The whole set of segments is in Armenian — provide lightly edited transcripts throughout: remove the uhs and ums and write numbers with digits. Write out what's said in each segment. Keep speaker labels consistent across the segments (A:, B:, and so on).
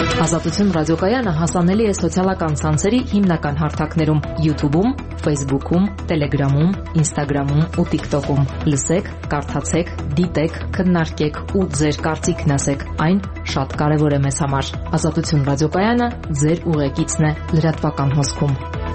A: Ազատություն ռադիոկայանը հասանելի է սոցիալական ցանցերի հիմնական հարթակներում՝ YouTube-ում, Facebook-ում, Telegram-ում, Instagram-ում ու TikTok-ում։ Լսեք, կարդացեք, դիտեք, քննարկեք ու ձեր կարծիքն ասեք։ Այն շատ կարևոր է մեզ համար։ Ազատություն ռադիոկայանը ձեր ուղեկիցն է լրատվական հոսքում։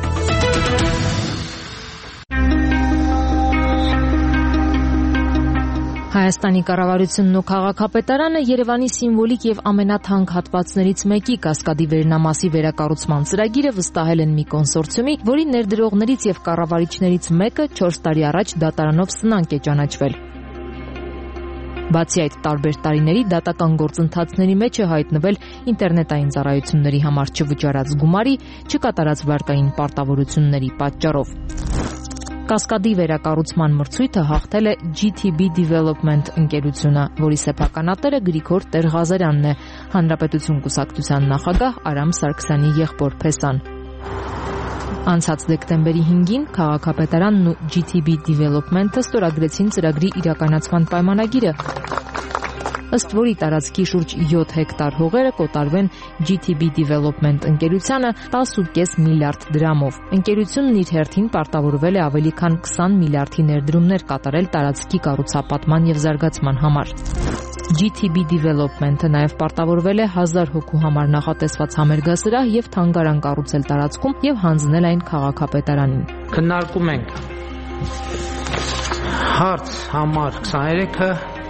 A: Հայաստանի կառավարությունն ու քաղաքապետարանը Երևանի սիմվոլիկ եւ ամենաթանկ հատվածներից մեկի Կասկադի վերնամասի վերակառուցման ծրագիրը վստահել են մի կոնսորցիումի, որի ներդրողներից եւ կառավարիչներից մեկը 4 տարի առաջ դատարանով սնանկ է ճանաչվել։ Բացի այդ, տարբեր տարիների դատական գործընթացների մեջ է հայտնվել ինտերնետային ծառայությունների համար չվճարած գումարի, չկատարած վարկային պարտավորությունների պատճառով։ Կասկադի վերակառուցման մրցույթը հաղթել է GTB Development ընկերությունը, որի սեփականատերը Գրիգոր Տեր-Ղազարյանն է, Հանրապետություն կուսակցության նախագահ Արամ Սարգսյանի եղբոր Փեսան։ Անցած դեկտեմբերի 5-ին քաղաքապետարանն ու GTB Development-ը ստորագրեցին ծրագրի իրականացման պայմանագիրը, ըստ որի տարածքի շուրջ 7 հեկտար հողերը կոտարվեն GTB Development ընկերությանը 10.5 միլիարդ դրամով։ Ընկերությունն իր հերթին պարտավորվել է ավելի քան 20 միլիարդի ներդրումներ կատարել տարածքի կառուցապատման եւ զարգացման համար։ GTB Development-ը նաև պարտավորվել է 1000 հոգու համար նախատեսված համերգասրահ եւ թանգարան կառուցել տարածքում եւ հանձնել այն քաղաքապետարանին։
B: Քննարկում ենք հարց համար 23-ը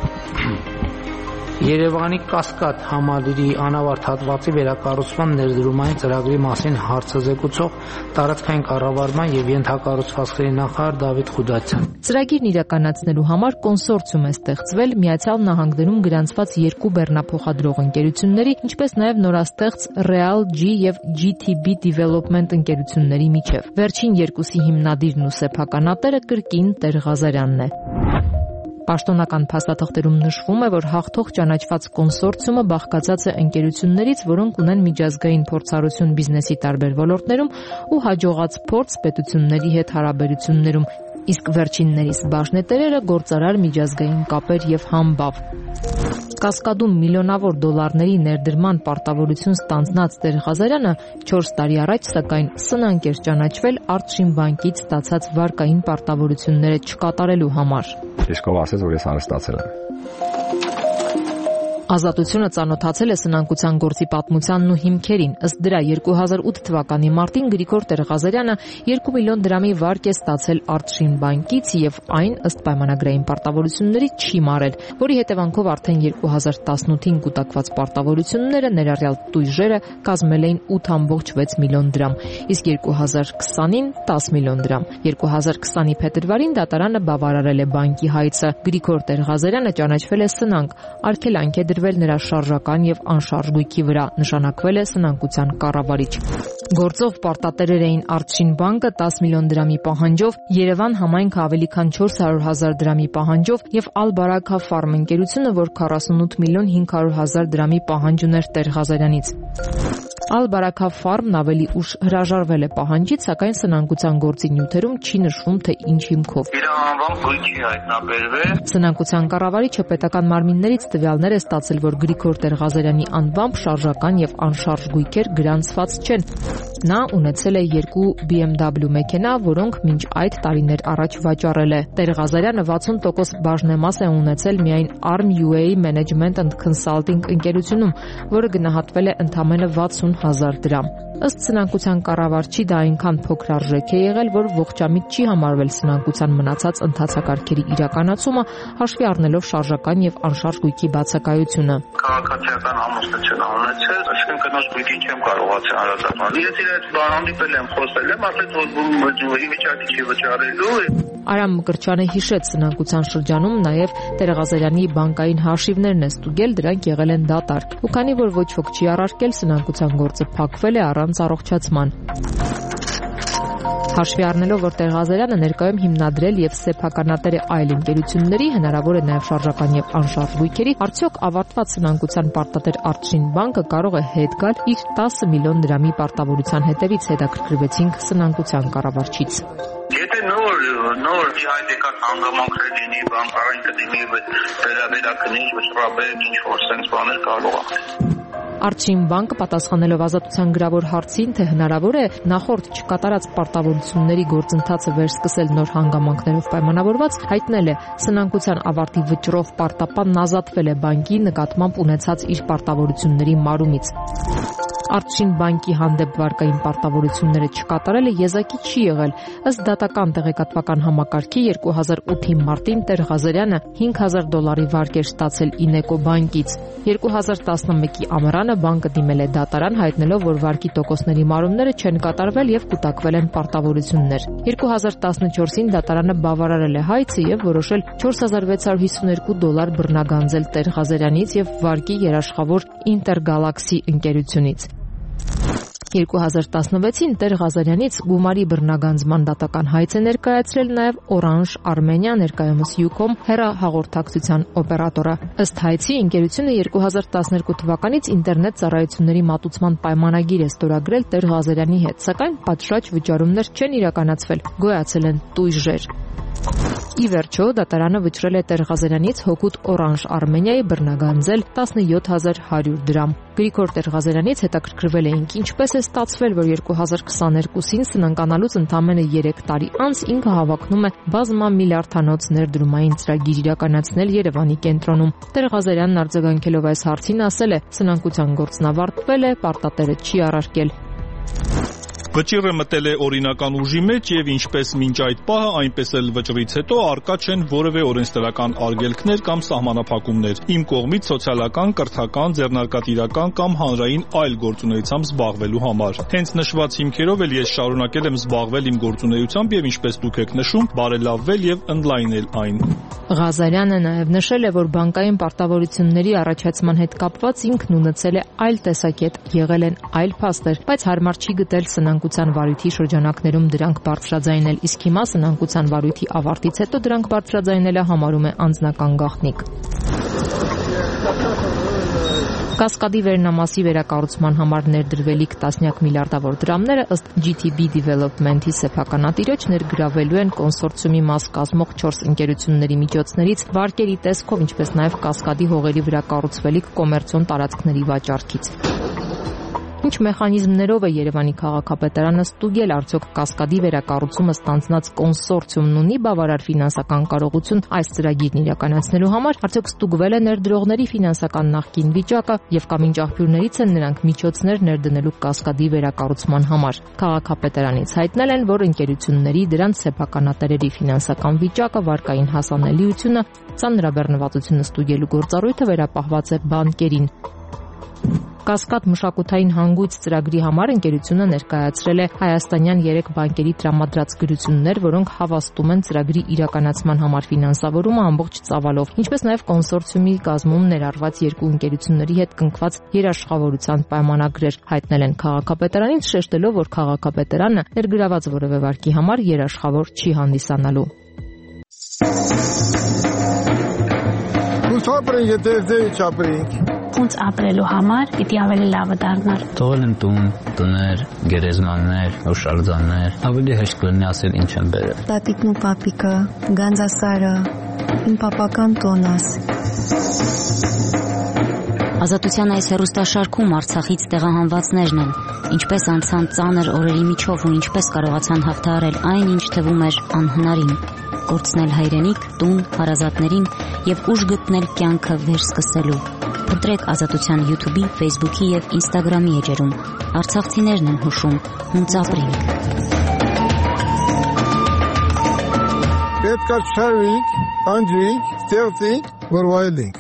B: Երևանի Կասկադ համալիրի անավարտ հատվածի վերակառուցման ներդրումային ծրագրի մասին հարցը զեկուցող տարածքային կառավարման եւ ենթակառուցվածքների նախարար Դավիթ Խուդացյան։
A: Ծրագիրն իրականացնելու համար կոնսորցիում է ստեղծվել Միացյալ Նահանգներում գրանցված 2 բեռնափոխադրող ընկերությունների, ինչպես նաև նորաստեղծ Real G եւ GTB Development ընկերությունների միջև։ Վերջին երկուսի հիմնադիրն ու սեփականատերը կրկին Տեր-Ղազարյանն է։ Պաշտոնական փաստաթղթերում նշվում է, որ հաղթող ճանաչված կոնսորցիումը բաղկացած է ընկերություններից, որոնք ունեն միջազգային փորձառություն բիզնեսի տարբեր ոլորտներում ու հաջողած փորձ պետությունների հետ հարաբերություններում, իսկ վերջիններից բաժնետերերը գործարար միջազգային կապեր եւ համբավ։ Կասկադում միլիոնավոր դոլարների ներդրման պարտավորություն ստանձնած Տեր-Ղազարյանը 4 տարի առաջ սակայն սնանկ էր ճանաչվել Արտշին բանկից ստացած վարկային պարտավորությունները չկատարելու համար։
C: Իսկով ասեց, որ ես արստացել եմ։
A: Ազատությունը ծանոթացել է սնանկության գործի պատմությանն ու հիմքերին։ Ըստ դրա 2008 թվականի մարտին Գրիգոր Տեր-Ղազարյանը 2 միլիոն դրամի վարկ է ստացել Արտշին բանկից եւ այն ըստ պայմանագրային պարտավորությունների չի մարել, որի հետևանքով արդեն 2018-ին կուտակված պարտավորությունները ներառյալ տույժերը կազմել էին 8.6 միլիոն դրամ, իսկ 2020-ին 10 միլիոն դրամ։ 2020-ի փետրվարին դատարանը բավարարել է բանկի հայցը։ Գրիգոր Տեր-Ղազարյանը ճանաչվել է սնանկ, արգելանք է դրվել նրա շարժական եւ անշարժ գույքի վրա, նշանակվել է սնանկության կառավարիչ։ Գործող պարտատերեր էին Արտշին բանկը 10 միլիոն դրամի պահանջով, Երևան համայնքը ավելի քան 400,000 դրամի պահանջով եւ Ալ-Բարաքա ֆարմ ընկերությունը, որ 48 միլիոն 500,000 դրամի պահանջ ուներ Տեր-Ղազարյանից։ Ալ-Բարաքա ֆարմն ավելի ուշ հրաժարվել է պահանջից, սակայն սնանկության գործի նյութերում չի նշվում, թե ինչ հիմքով։
D: Իր անվամբ գույքի հայտնաբերվել։
A: Սնանկության կառավարիչը պետական մարմիններից տվյալներ է ստացել, որ Գրիգոր Տեր-Ղազարյանի անվամբ շարժական եւ անշարժ գույքեր գրանցված չեն։ Նա ունեցել է 2 BMW մեքենա, որոնք մինչ այդ տարիներ առաջ վաճառել է։ Տեր-Ղազարյանը 60% բաժնեմաս է ունեցել միայն Arm UA Management and Consulting ընկերությունում, որը գնահատվել է ընդամենը 60,000 դրամ։ Ըստ սնանկության կառավարչի դա այնքան փոքր արժեք է եղել, որ ողջամիտ չի համարվել սնանկության մնացած ընթացակարգերի իրականացումը, հաշվի առնելով շարժական եւ անշարժ գույքի բացակայությունը։
D: Քաղաքացիական ամուսնություն չեն ունեցել, այսինքն կնոջ գույքին չեմ կարողացել հարազատվել։ Ես իր հետ բանանդիպել եմ, խոսել եմ, ասել որ ի վիճակի չի վճարելու։
A: Արամ Մկրտչյանը հիշեց սնանկության շրջանում նաև Տեր-Ղազարյանի բանկային հաշիվներն է ստուգել, դրանք եղել են դատարկ։ Ու քանի որ ոչ ոք չի առարկել, սնանկության գործը փակվել է առանց առողջացման։ Հաշվի առնելով, որ Տեր-Ղազարյանը ներկայում հիմնադրել եւ սեփականատեր է այլ ընկերությունների, հնարավոր է նաեւ շարժական եւ անշարժ գույքերի, արդյոք ավարտված սնանկության պարտատեր Արտշին բանկը կարող է հետ գալ իր 10 միլիոն դրամի պարտավորության հետևից, հետաքրքրվեցինք սնանկության կառավարչից։
D: Եթե նոր հայտեկած հանգամանքներ լինի, բանկային կդիմի վերաբերակնի, վճռաբեր ինչ որ sense բաներ կարող է։
A: Արչին բանկը պատասխանելով Ազատության գրավոր հարցին, թե հնարավոր է նախորդ չկատարած պարտավորությունների գործընթացը վերսկսել նոր հանգամանքներով պայմանավորված, հայտնել է սնանկության ավարտի վճռով պարտապանն ազատվել է բանկի նկատմամբ ունեցած իր պարտավորությունների մարումից։ Արչին բանկի հանդեպ վարկային պարտավորությունները չկատարելը եզակի չի եղել։ Ըստ դատական տեղեկատվական համակարգի 2008-ի մարտին Տեր Ղազարյանը $5,000 վարկ էր ստացել Ինեկո բանկից։ 2011-ի ամռանը բանկը դիմել է դատարան, հայտնելով, որ վարկի տոկոսների մարումները չեն կատարվել եւ կուտակվել են պարտավորություններ։ 2014-ին դատարանը բավարարել է հայցը եւ որոշել $4,652 բռնագանձել Տեր Ղազարյանից եւ վարկի երաշխավոր Ինտերգալաքսի ընկերությունից։ 2016-ին Տեր Ղազարյանից գումարի բռնագանձման դատական հայց է ներկայացրել նաև Orange Armenia, ներկայումս Ucom հեռահաղորդակցության օպերատորը։ Ըստ հայցի, ընկերությունը 2012 թվականից ինտերնետ ծառայությունների մատուցման պայմանագիր է ստորագրել Տեր Ղազարյանի հետ, սակայն պատշաճ վճարումներ չեն իրականացվել, գոյացել են տույժեր։ Ի վերջո, դատարանը վճռել է Տեր Ղազարյանից հօգուտ Orange Armenia-ի բռնագանձել 17,100 դրամ։ Գրիգոր Տեր Ղազարյանից հետաքրքրվել էինք, ինչպես է ստացվել, որ 2022-ին սնանկանալուց ընդամենը 3 տարի անց ինքը հավակնում է բազմամիլիարդանոց ներդրումային ծրագիր իրականացնել Երևանի կենտրոնում։ Տեր Ղազարյանն արձագանքելով այս հարցին ասել է, սնանկության գործն ավարտվել է, պարտատերը չի առարկել։
E: Վճիռը մտել է օրինական ուժի մեջ եւ ինչպես մինչ այդ պահը, այնպես էլ վճռից հետո արկա չեն որևէ օրենսդրական արգելքներ կամ սահմանափակումներ իմ կողմից սոցիալական, կրթական, ձեռնարկատիրական կամ հանրային այլ գործունեությամբ զբաղվելու համար։ Հենց նշված հիմքերով էլ ես շարունակել եմ զբաղվել իմ գործունեությամբ եւ ինչպես դուք եք նշում, բարելավվել եւ ընդլայնել այն։
A: Ղազարյանը նաեւ նշել է, որ բանկային պարտավորությունների առաջացման հետ կապված ինքն ունեցել է այլ տեսակետ, եղել են այլ փաստեր, բայց հարմար չի գտել սնանկության վարույթի շրջանակներում դրանք բարձրաձայնել, իսկ հիմա սնանկության վարույթի ավարտից հետո դրանք բարձրաձայնելը համարում է անձնական գաղտնիք։ Կասկադի վերնամասի վերակառուցման համար ներդրվելիք տասնյակ միլիարդավոր դրամները ըստ GTB Development-ի սեփականատիրոջ ներգրավելու են կոնսորցիումի մաս կազմող 4 ընկերությունների միջոցներից վարկերի տեսքով, ինչպես նաև կասկադի հողերի վրա կառուցվելիք կոմերցիոն տարածքների վաճառքից։ Ինչ մեխանիզմներով է Երևանի քաղաքապետարանը ստուգել արդյոք կասկադի վերակառուցումը ստանձնած կոնսորցիումն ունի բավարար ֆինանսական կարողություն այս ծրագիրն իրականացնելու համար, արդյոք ստուգվել է ներդրողների ֆինանսական նախկին վիճակը եւ կամ ինչ աղբյուրներից են նրանք միջոցներ ներդնելու կասկադի վերակառուցման համար։ Քաղաքապետարանից հայտնել են, որ ընկերությունների, դրանց սեփականատերերի ֆինանսական վիճակը, վարկային հասանելիությունը, ծանրաբեռնվածությունը ստուգելու գործառույթը վերապահված է բանկերին։ Կասկադ մշակութային հանգույց ծրագրի համար ընկերությունը ներկայացրել է հայաստանյան 3 բանկերի տրամադրած գրություններ, որոնք հավաստում են ծրագրի իրականացման համար ֆինանսավորումը ամբողջ ծավալով, ինչպես նաև կոնսորցիումի կազմում ներառված 2 ընկերությունների հետ կնքված երաշխավորության պայմանագրեր, հայտնել են քաղաքապետարանից, շեշտելով, որ քաղաքապետարանը ներգրաված որևէ վարկի համար երաշխավոր չի հանդիսանալու։
F: Ոնց ապրելու համար պիտի ավելի լավը դառնար։
G: Թողել են տուն, տներ, գերեզմաններ, հուշարձաններ, ավելի հեշտ կլինի ասել ինչ են բերել։
H: Տատիկն ու պապիկը, Գանձասարը, իմ պապական տոնս։
I: Ազատության այս հեռուստաշարքում Արցախից տեղահանվածներն են, ինչպես անցան ծանր օրերի միջով ու ինչպես կարողացան հաղթահարել այն, ինչ թվում էր անհնարին, կորցնել հայրենիք, տուն, հարազատներին եւ ուժ գտնել կյանքը վերսկսելու։ Փնտրեք Ազատության YouTube-ի, Facebook-ի եւ Instagram-ի էջերում։ Արցախցիներն են հուշում, հունց ապրենք։
J: Պետք է շարվենք, անջրենք, ստեղծենք, որ վայելենք։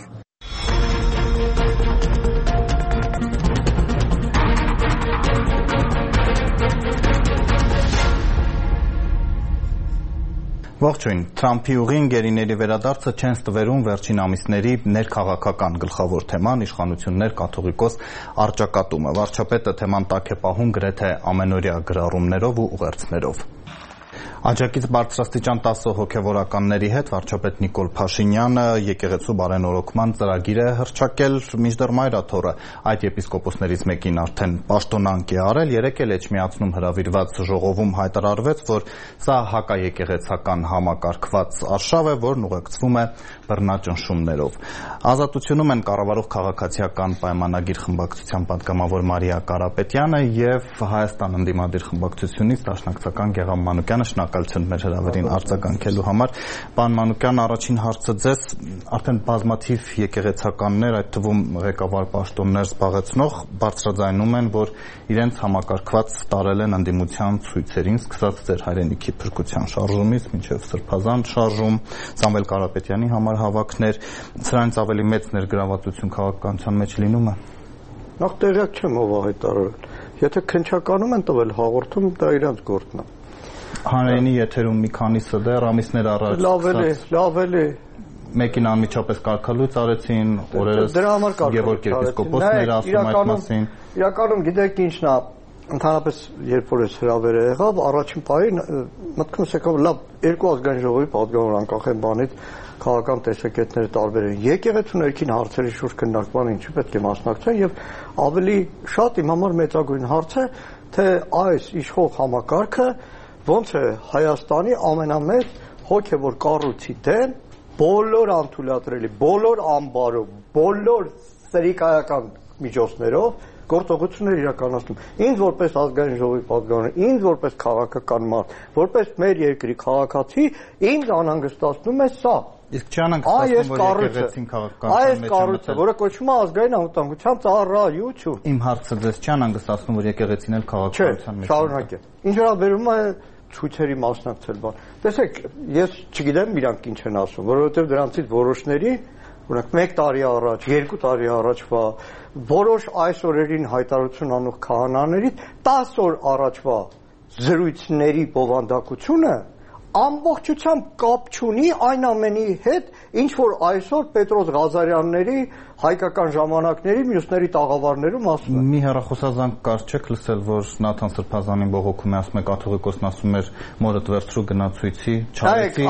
K: Ողջույն, Թրամփի ուղին գերիների վերադարձը չեն ստվերում վերջին ամիսների ներքաղաքական գլխավոր թեման իշխանություններ կաթողիկոս առճակատումը։ Վարչապետը թեման տակ է պահում գրեթե ամենօրյա գրառումներով ու ուղերձներով։ Աջակից բարձրաստիճան 10 հոգևորականների հետ վարչապետ Նիկոլ Փաշինյանը եկեղեցու բարենորոգման ծրագիր է հռչակել, մինչդեռ Մայրաթորը այդ եպիսկոպոսներից մեկին արդեն պաշտոնանկ է արել, երեկ էլ Էջմիածնում հրավիրված ժողովում հայտարարվեց, որ սա հակաեկեղեցական համակարգված արշավ է, որն ուղեկցվում է բռնաճնշումներով։ Ազատությունում են կառավարող քաղաքացիական պայմանագիր խմբակցության պատգամավոր Մարիա Կարապետյանը եւ Հայաստան ընդդիմադիր խմբակցությունից դաշնակցական Գեղամ Մանուկյանը։ Շնորհակալություն մեր հրավերին արձագանքելու համար։ Պարոն Մանուկյան, առաջին հարցը ձեզ, արդեն բազմաթիվ եկեղեցականներ, այդ թվում ղեկավար պաշտոններ զբաղեցնող բարձրաձայնում են, որ իրենց համակարգված տարել են ընդդիմության ցույցերին, սկսած ձեր հայրենիքի փրկության շարժումից մինչև Սրբազան շարժում, Սամվել Կարապետյանի համար հավաքներ, սրանից ավելի մեծ ներգրավվածություն քաղաքականության մեջ լինում է։
L: Նախ տեղյակ չեմ ով հայտարարել։ Եթե քննչականում են տվել հաղորդում, դա իրենց գործն է։
K: Հանրայինի եթերում մի քանիսը դեռ ամիսներ առաջ
L: լավ էլի
K: մեկին անմիջապես կարգալույց արեցին, օրերս Գևորգ եպիսկոպոսները ասում այդ մասին։
L: Իրականում գիտեք ինչն է, ընդհանրապես երբ որ այս հրավերը եղավ, առաջին պահին մտքումս եկավ լավ երկու ազգային ժողովի պատգամավոր անկախ են բանից քաղաքական տեսակետները տարբեր են։ Եկեղեցու ներքին հարցերի շուրջ քննարկման ինչու պետք է մասնակցեն եւ ավելի շատ իմ համար մեծագույն հարց է, թե այս իշխող համակարգը ոնց է Հայաստանի ամենամեծ հոգևոր կառույցի դեմ բոլոր անթույլատրելի, բոլոր ամբարով, բոլոր սրիկայական միջոցներով գործողություններ իրականացնում։ Ինձ որպես ազգային ժողովի պատգամավոր, ինձ որպես քաղաքական մարդ, որպես մեր երկրի քաղաքացի, ինձ անհանգստացնում է սա։
K: Իսկ չանհանգստացնում, որ եկեղեցին քաղաքականության մեջ
L: կառույցը, որը կոչվում է ազգային անվտանգության ծառայություն։
K: Իմ հարցը ձեզ չանհանգստացնում, որ եկեղեցին էլ քաղաքականության մեջ։
L: Չէ, շարունակեմ։ Ինչ վերաբերում է ցույցերի մասնակցել բան։ Տեսեք, ես չգիտեմ իրանք ինչ են ասում, որովհետև դրանցից որոշների, օրինակ 1 տարի առաջ, 2 տարի առաջվա, որոշ այս օրերին հայտարարություն անող քահանաներից 10 օր առաջվա զրույցների բովանդակությունը ամբողջությամբ կապ չունի այն ամենի հետ, ինչ որ այսօր Պետրոս Ղազարյանների հայկական ժամանակների մյուսների տաղավարներում ասում են։
K: Մի հեռախոսազանգ կար, չեք լսել, որ Նաթան Սրբազանին բողոքում է, ասում է կաթողիկոսն ասում էր մորդ վերցրու գնացույցի, չարեցի,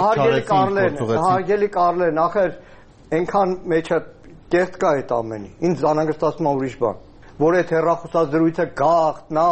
L: հարգելի Կարլեն, ախր այնքան մեջը կեղտ կա այդ ամենի։ Ինձ անհանգստացնում է ուրիշ բան, որ այդ հեռախոսազրույցը գաղտնա,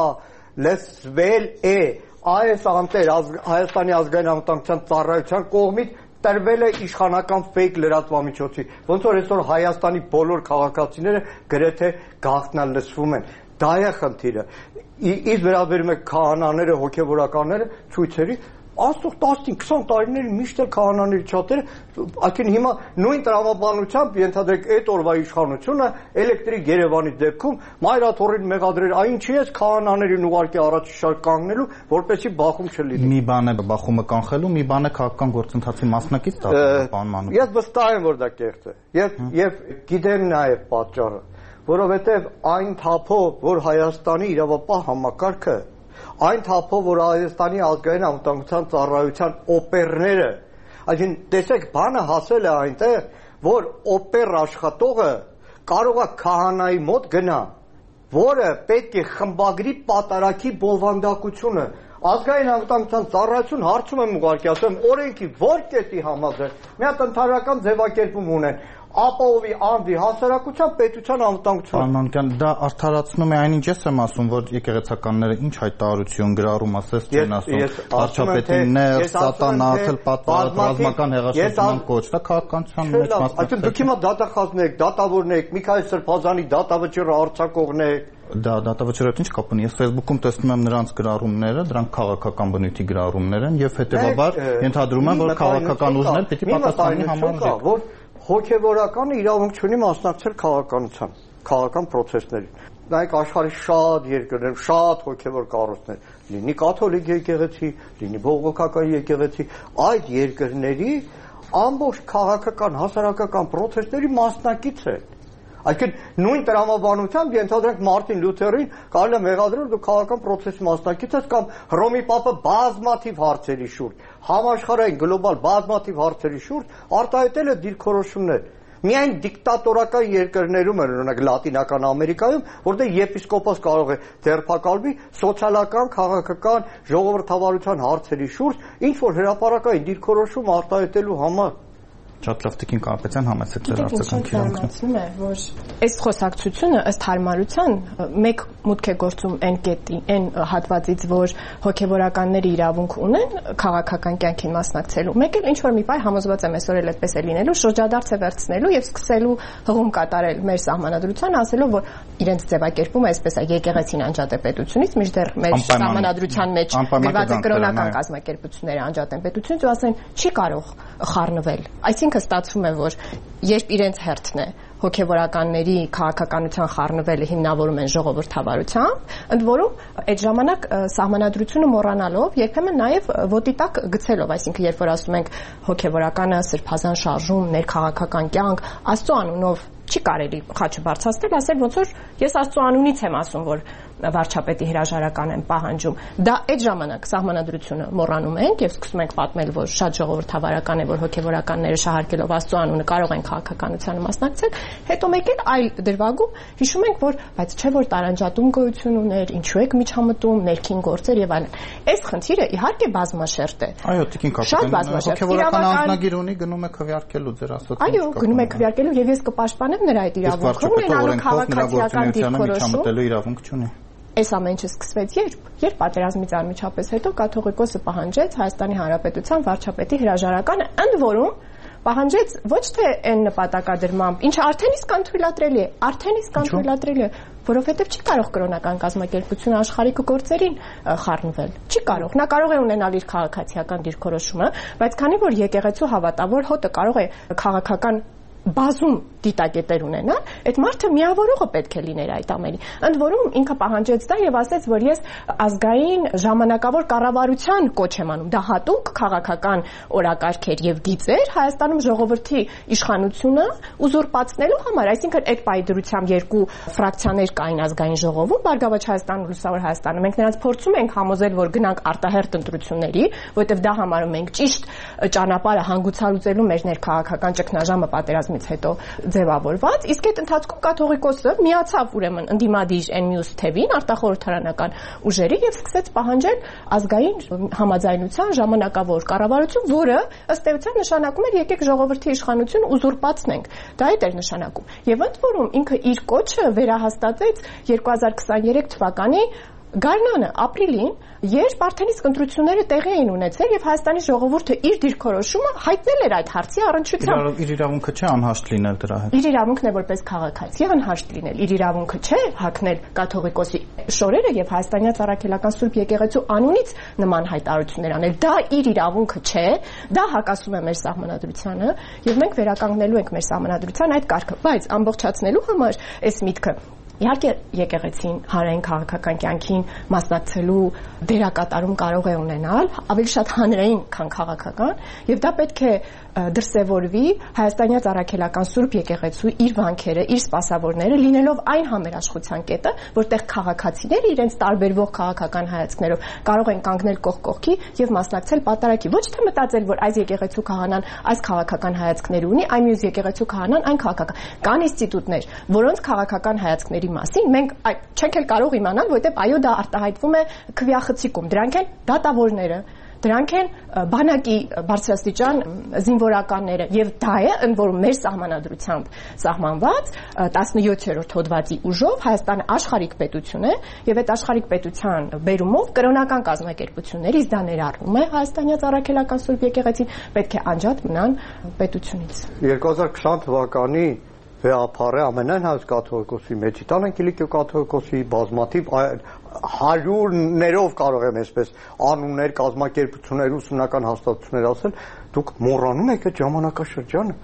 L: լսվել է այս անտեր Հայաստանի ազգային անվտանգության ծառայության կողմից տրվել է իշխանական ֆեյք լրատվամիջոցի, ոնց որ այսօր Հայաստանի բոլոր քաղաքացիները գրեթե գաղտնալսվում են։ Դա է խնդիրը։ Իսկ վերաբերում է քահանաները, հոգևորականները ցույցերի, Աստուղ 15-20 տարիների միշտ էլ քահանաների չաթերը, այսինքն հիմա նույն տրամաբանությամբ ենթադրեք այդ օրվա իշխանությունը էլեկտրիկ Երևանի դեպքում Մայրաթորին մեղադրեր, այնչի էս քահանաներին ուղարկի առաջի շարք կանգնելու, որպեսզի բախում չլինի։
K: Մի բան է բախումը կանխելու, մի բան է քաղաքական գործընթացի մասնակից դառնալը, պարոն Մանուկյան։
L: Ես վստահ եմ, որ դա կեղծ է։ Եվ գիտեմ նաև պատճառը, որովհետև այն թափով, որ Հայաստանի իրավապահ համակարգը այն թափով, որ Հայաստանի ազգային անվտանգության ծառայության օպերները, այսինքն տեսեք, բանը հասել է այնտեղ, որ օպեր աշխատողը կարող է քահանայի մոտ գնա, որը պետք է խմբագրի պատարագի բովանդակությունը։ Ազգային անվտանգության ծառայություն հարցում եմ ուղարկի, ասում եմ օրենքի որ կետի համաձայն, մի հատ ընդհանրական ձևակերպում ունեն, ապահովի անձի հասարակության պետության անվտանգությունը։
K: Պարոն Մանուկյան, դա արդարացնում է այնինչ ես եմ ասում, որ եկեղեցականները ինչ հայտարարություն գրառում ասես չեն ասում, վարչապետին ներ, սատանա, պատվառ, ռազմական հեղաշրջման կոչ, դա քաղաքականության մեջ մասնակցել։
L: Դուք հիմա դատախազն եք, դատավորն եք, Միքայել Սրբազանի դատավճիռը արձակողն եք։
K: Դա դատավճիռը ինչ կապ ունի։ Ես Facebook-ում տեսնում եմ նրանց գրառումները, դրանք քաղաքական բնույթի գրառումներ են եւ հետեւաբար ենթադրում եմ, որ քաղաքական ուժներ պիտի պատասխանի համարժեք։
L: Որ հոգևորականը իրավունք չունի մասնակցել քաղաքականության, քաղաքական process-ներին։ Նայեք աշխարհի շատ երկրներում շատ հոգևոր կառույցներ, լինի կաթոլիկ եկեղեցի, լինի բողոքական եկեղեցի, այդ երկրների ամբողջ քաղաքական, հասարակական process-ների մասնակից է։ Այսինքն նույն տրամաբանությամբ ենթադրենք Մարտին Լյութերին կարելի է մեղադրել դու քաղաքական process-ի մասնակից ես կամ Հռոմի Պապը բազմաթիվ հարցերի շուրջ, համաշխարհային գլոբալ բազմաթիվ հարցերի շուրջ արտահայտել է դիրքորոշումներ, Միայն դիկտատորական երկրներում են, օրինակ Լատինական Ամերիկայում, որտեղ եպիսկոպոս կարող է ձերբակալվի սոցիալական, քաղաքական, ժողովրդավարության հարցերի շուրջ ինչ որ հրապարակային դիրքորոշում արտահայտելու համար։
K: Շատ լավ Տիկին Կարապետյան, համեցեք ձեր արձագանքի
M: իրականացնում է, որ այս խոսակցությունը ըստ հարմարության մեկ մուտք է գործում այն կետի, այն հատվածից, որ հոգևորականները իրավունք ունեն քաղաքական կյանքին մասնակցելու, մեկ էլ ինչ որ մի բան համոզված եմ այսօր էլ այդպես է լինելու, շրջադարձ է վերցնելու եւ սկսելու հղում կատարել մեր սահմանադրության, ասելով, որ իրենց ձևակերպումը այսպես է եկեղեցին անջատ է պետությունից, մինչդեռ մեր սահմանադրության մեջ գրված է կրոնական կազմակերպությունները անջատ են պետությունից ու ասեն չի կարող խառնվել։ Այսինքն ստացվում է, որ երբ իրենց հերթն է հոգևորականների քաղաքականության խառնվելը հիմնավորում են ժողովրդավարությամբ, ընդ որում այդ ժամանակ սահմանադրությունը մոռանալով, երբեմն նաև ոտի տակ գցելով, այսինքն երբ որ ասում ենք հոգևորականը սրբազան շարժում, ներքաղաքական կյանք, Աստծո անունով չի կարելի խաչը բարձրացնել, ասել ոնց որ ես Աստծո անունից եմ ասում, որ վարչապետի հրաժարական են պահանջում։ Դա այդ ժամանակ սահմանադրությունը մոռանում ենք եւ սկսում ենք պատմել, որ շատ ժողովրդավարական է, որ հոգևորականները շահարկելով Աստծո անունը կարող են քաղաքականությանը մասնակցել, հետո մեկ էլ այլ դրվագում հիշում ենք, որ բայց չէ որ տարանջատում գոյություն ուներ, ինչու եք միջամտում, ներքին գործեր եւ այլն։ Այս խնդիրը իհարկե բազմաշերտ է։
K: Այո, Տիկին Կարապետյան, հոգևորական անձնագիր ունի, գնում է քվեարկելու ձեր ասածը։
M: Այո, գնում է քվեարկելու եւ ես կպաշտպանեմ նրա այդ իրավունքը, ունենալու քաղաքացիական դիրքորոշում
K: իրավունք չունի։
M: Այս ամեն ինչը սկսվեց երբ պատերազմից անմիջապես հետո կաթողիկոսը պահանջեց Հայաստանի Հանրապետության վարչապետի հրաժարականը, ընդ որում պահանջեց ոչ թե այն նպատակադրմամբ, ինչը արդեն իսկ անթույլատրելի է, որովհետև չի կարող կրոնական կազմակերպությունը աշխարհիկ գործերին խառնվել։ Չի կարող։ Նա կարող է ունենալ իր քաղաքացիական դիրքորոշումը, բայց քանի որ եկեղեցու հավատավոր հոտը կարող է քաղաքական բազում դիտակետեր ունենալ, այդ մարդը միավորողը պետք է լիներ այդ ամենի։ Ընդ որում ինքը պահանջեց դա եւ ասեց, որ ես ազգային ժամանակավոր կառավարության կոչ եմ անում։ Դա հատուկ քաղաքական օրակարգեր եւ գիծեր Հայաստանում ժողովրդի իշխանությունը ուզուրպացնելու համար, այսինքն այդ պայդրությամբ երկու ֆրակցիաներ կային ազգային ժողովում, Բարգավաճ Հայաստանն ու Լուսավոր Հայաստանը։ Մենք նրանց փորձում ենք համոզել, որ գնանք արտահերթ ընտրությունների, որովհետեւ դա համարում ենք ճիշտ ճանապարհը հանգուցալուծելու մեր ներքաղաքական ճգնաժամը պատերազմից հետո ձևավորված, իսկ այդ ընթացքում կաթողիկոսը միացավ ուրեմն ընդդիմադիր այն մյուս թևին արտախորհրդարանական ուժերի եւ սկսեց պահանջել ազգային համաձայնության ժամանակավոր կառավարություն, որը ըստ էության նշանակում էր եկեք ժողովրդի իշխանություն ուզուրպացնենք։ Դա այդ էր նշանակում։ Եվ ընդ որում ինքը իր կոչը վերահաստատեց 2023 թվականի գարնանը, ապրիլին, երբ արդեն իսկ ընտրությունները տեղի էին ունեցել եւ Հայաստանի ժողովուրդը իր դիրքորոշումը հայտնել էր այդ հարցի առնչությամբ։
K: Իր իրավունքը չէ անհաշտ լինել դրա հետ։
M: Իր իրավունքն է որպես քաղաքացի անհաշտ լինել։ Իր իրավունքը չէ հակնել կաթողիկոսի շորերը եւ Հայաստանյաց Առաքելական Սուրբ Եկեղեցու անունից նման հայտարարություններ անել։ Դա իր իրավունքը չէ, դա հակասում է մեր սահմանադրությանը եւ մենք վերականգնելու ենք մեր սահմանադրության այդ կարգը, բայց ամբողջացնելու համար այս միտքը իհարկե եկեղեցին հանրային քաղաքական կյանքին մասնակցելու դերակատարում կարող է ունենալ ավելի շատ հանրային, քան քաղաքական, եւ դա պետք է դրսևորվի Հայաստանյաց Առաքելական Սուրբ Եկեղեցու իր վանքերը, իր սպասավորները լինելով այն համերաշխության կետը, որտեղ քաղաքացիները իրենց տարբերվող քաղաքական հայացքներով կարող են կանգնել կողք կողքի եւ մասնակցել պատարագի, ոչ թե մտածել, որ այս եկեղեցու քահանան այս քաղաքական հայացքներ ունի, այն մյուս եկեղեցու քահանան այն քաղաքական։ Կան ինստիտուտներ, որոնց քաղաքական հայացքների մասին մենք չենք էլ կարող իմանալ, որովհետեւ այո դա արտահայտվում է քվեախցիկում։ Դրանք են դատավորները, դրանք են բանակի բարձրաստիճան զինվորականները եւ դա է ընդ որում մեր սահմանադրությամբ սահմանված 17-րդ հոդվածի ուժով Հայաստանը աշխարհիկ պետություն է եւ այդ աշխարհիկ պետության բերումով կրոնական կազմակերպություններից դա ներառվում է Հայաստանյաց Առաքելական Սուրբ Եկեղեցին պետք է անջատ մնան պետությունից
L: 2020 թվականի վեհապարը ամենայն հայոց կաթողիկոսի մեջ Իտալիան Կիլիկիո կաթողիկոսի բազմաթիվ հարյուրներով կարող եմ այսպես անուններ, կազմակերպություններ, ուսումնական հաստատություններ ասել, դուք մոռանում եք այդ ժամանակաշրջանը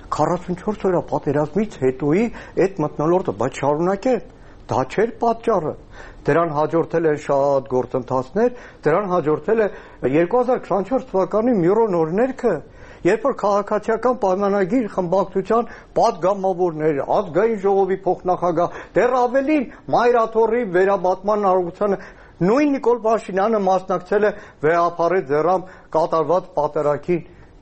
L: 44 օրյա պատերազմից հետոյի այդ մթնոլորտը, բայց շարունակեք, դա չէր պատճառը։ Դրան հաջորդել են շատ գործընթացներ, դրան հաջորդել է 2024 թվականի Մյուրոն օրենքը, երբ որ քաղաքացիական պայմանագիր խմբակցության պատգամավորներ, ազգային ժողովի փոխնախագահ, դեռ ավելին Մայրաթորի վերաբացման արարողությանը նույն Նիկոլ Փաշինյանը մասնակցել է վեհապարի ձեռամբ կատարված պատարագին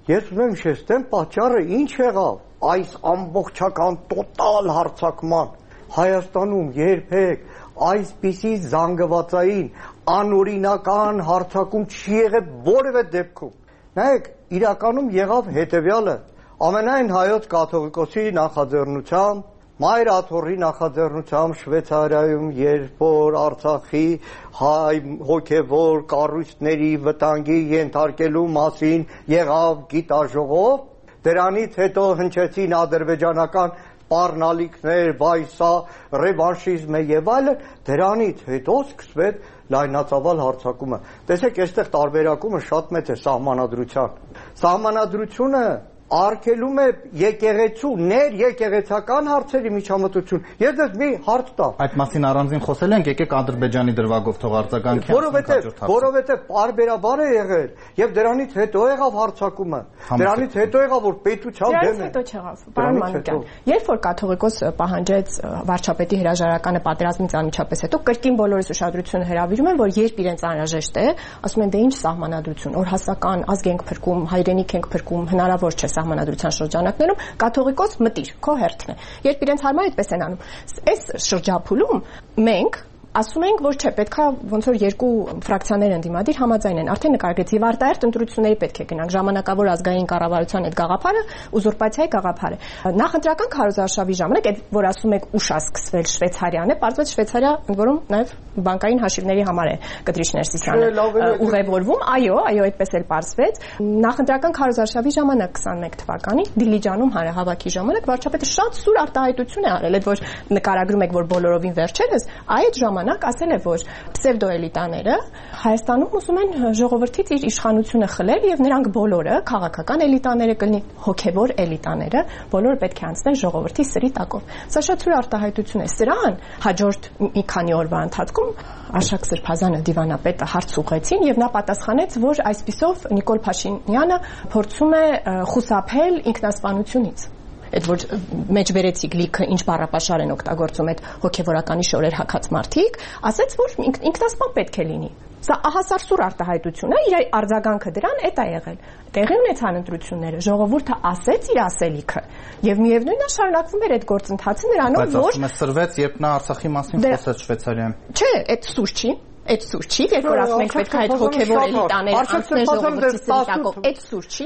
L: Ես ուզում եմ շեշտեմ պատճառը ինչ եղավ այս ամբողջական տոտալ հարձակման Հայաստանում երբեք այսպիսի զանգվածային անօրինական հարձակում չի եղել որևէ դեպքում։ Նայեք, իրականում եղավ հետևյալը. ամենայն հայոց կաթողիկոսի նախաձեռնությամբ, Մայր Աթոռի նախաձեռնությամբ Շվեյցարիայում, երբ որ Արցախի հայ հոգևոր կառույցների վտանգի ենթարկելու մասին եղավ գիտաժողով, դրանից հետո հնչեցին ադրբեջանական պառնալիքներ, վայ սա ռևանշիզմ է եւ այլն, դրանից հետո սկսվեց լայնածավալ հարձակումը։ Տեսեք, այստեղ տարբերակումը շատ մեծ է սահմանադրության։ Սահմանադրությունը արգելում է եկեղեցու եկեղեցական հարցերի միջամտություն։ Ես դες մի հարց տամ։
K: Այդ մասին առանձին խոսել ենք, եկեք Ադրբեջանի դրվագով թող արձագանքի
L: որովհետև պարբերաբար է եղել եւ դրանից հետո եղավ հարձակումը։ Դրանից հետո եղավ որ պետության դեմ է։
M: Դրանից հետո չեղավ։ Պարոն Մանուկյան, երբ որ կաթողիկոս պահանջեց վարչապետի հրաժարականը պատերազմից անմիջապես հետո կրկին բոլորս ուշադրությունը հրավիրում են, որ երբ իրենց անհրաժեշտ է, ասում են դե ինչ սահմանադրություն, օրհասական ազգ ենք փրկում, հայրենիք ենք փրկում, հնարավոր չէ սահմանադրության շրջանակներում կաթողիկոս մտիր, քո հերթն է։ Երբ իրենց հարմար այդպես են անում, այս շրջափուլում մենք ասում ենք, որ չէ, պետքա ոնց որ երկու ֆրակցիաներ ընդդիմադիր համաձայն են, արդեն նկարագրեց եւ արտահերթ ընտրությունների պետք է գնանք, ժամանակավոր ազգային կառավարության այդ գաղափարը ուզուրպացիայի գաղափար է։ Նախընտրական քարոզարշավի ժամանակ այդ որ ասում եք ուշ է սկսվել Շվեյցարիան է, պարզվեց Շվեյցարիա ընդ որում նաեւ բանկային հաշիվների համար է Կտրիչ Ներսիսյանը ուղևորվում, այո, այդպես էլ պարզվեց։ Նախընտրական քարոզարշավի ժամանակ 21 թվականի Դիլիջանում հանրահավաքի ժամանակ վարչապետը շատ սուր արտահայտություն է արել, այդ որ նկարագրում եք որ բոլորովին վերջերս, այդ ժամանակ ասել է, որ պսևդոէլիտաները Հայաստանում ուզում են ժողովրդից իր իշխանությունը խլել եւ նրանք բոլորը քաղաքական էլիտաները կլինի, հոգեվոր էլիտաները, բոլորը պետք է անցնեն ժողովրդի սրի տակով։ Սա շատ ցույց արտահայտություն է։ Սրան հաջորդ մի քանի օրվա ընթացքում Արշակ Սրբազանը դիվանապետը հարց ուղղեցին եւ նա պատասխանեց, որ այսպիսով Նիկոլ Փաշինյանը փորձում է խուսափել ինքնասպանությունից։ Այդ որ մեջբերեցիք լիքը ինչ բառապաշար են օգտագործում այդ հոգեվորականի շորեր հակած մարդիկ, ասաց, որ ինքնասպան պետք է լինի։ Սա ահասարսուր արտահայտություն է, իր արձագանքը դրան էդ է եղել։ Տեղի ունեցան ընտրությունները, ժողովուրդը ասեց իր ասելիքը, եւ միևնույնն է շարունակվում էր այդ գործընթացը նրանով, որ
K: բայց ասում է սրվեց, երբ նա Արցախի մասին խոսեց Շվեյցարիայում։
M: Չէ, այդ սուր չի։ Այդ սուր չի, երբ որ ասում ենք պետք է այդ հոգեվոր էլիտաները անցնեն ժողովրդի սրտակով, այդ սուր չի։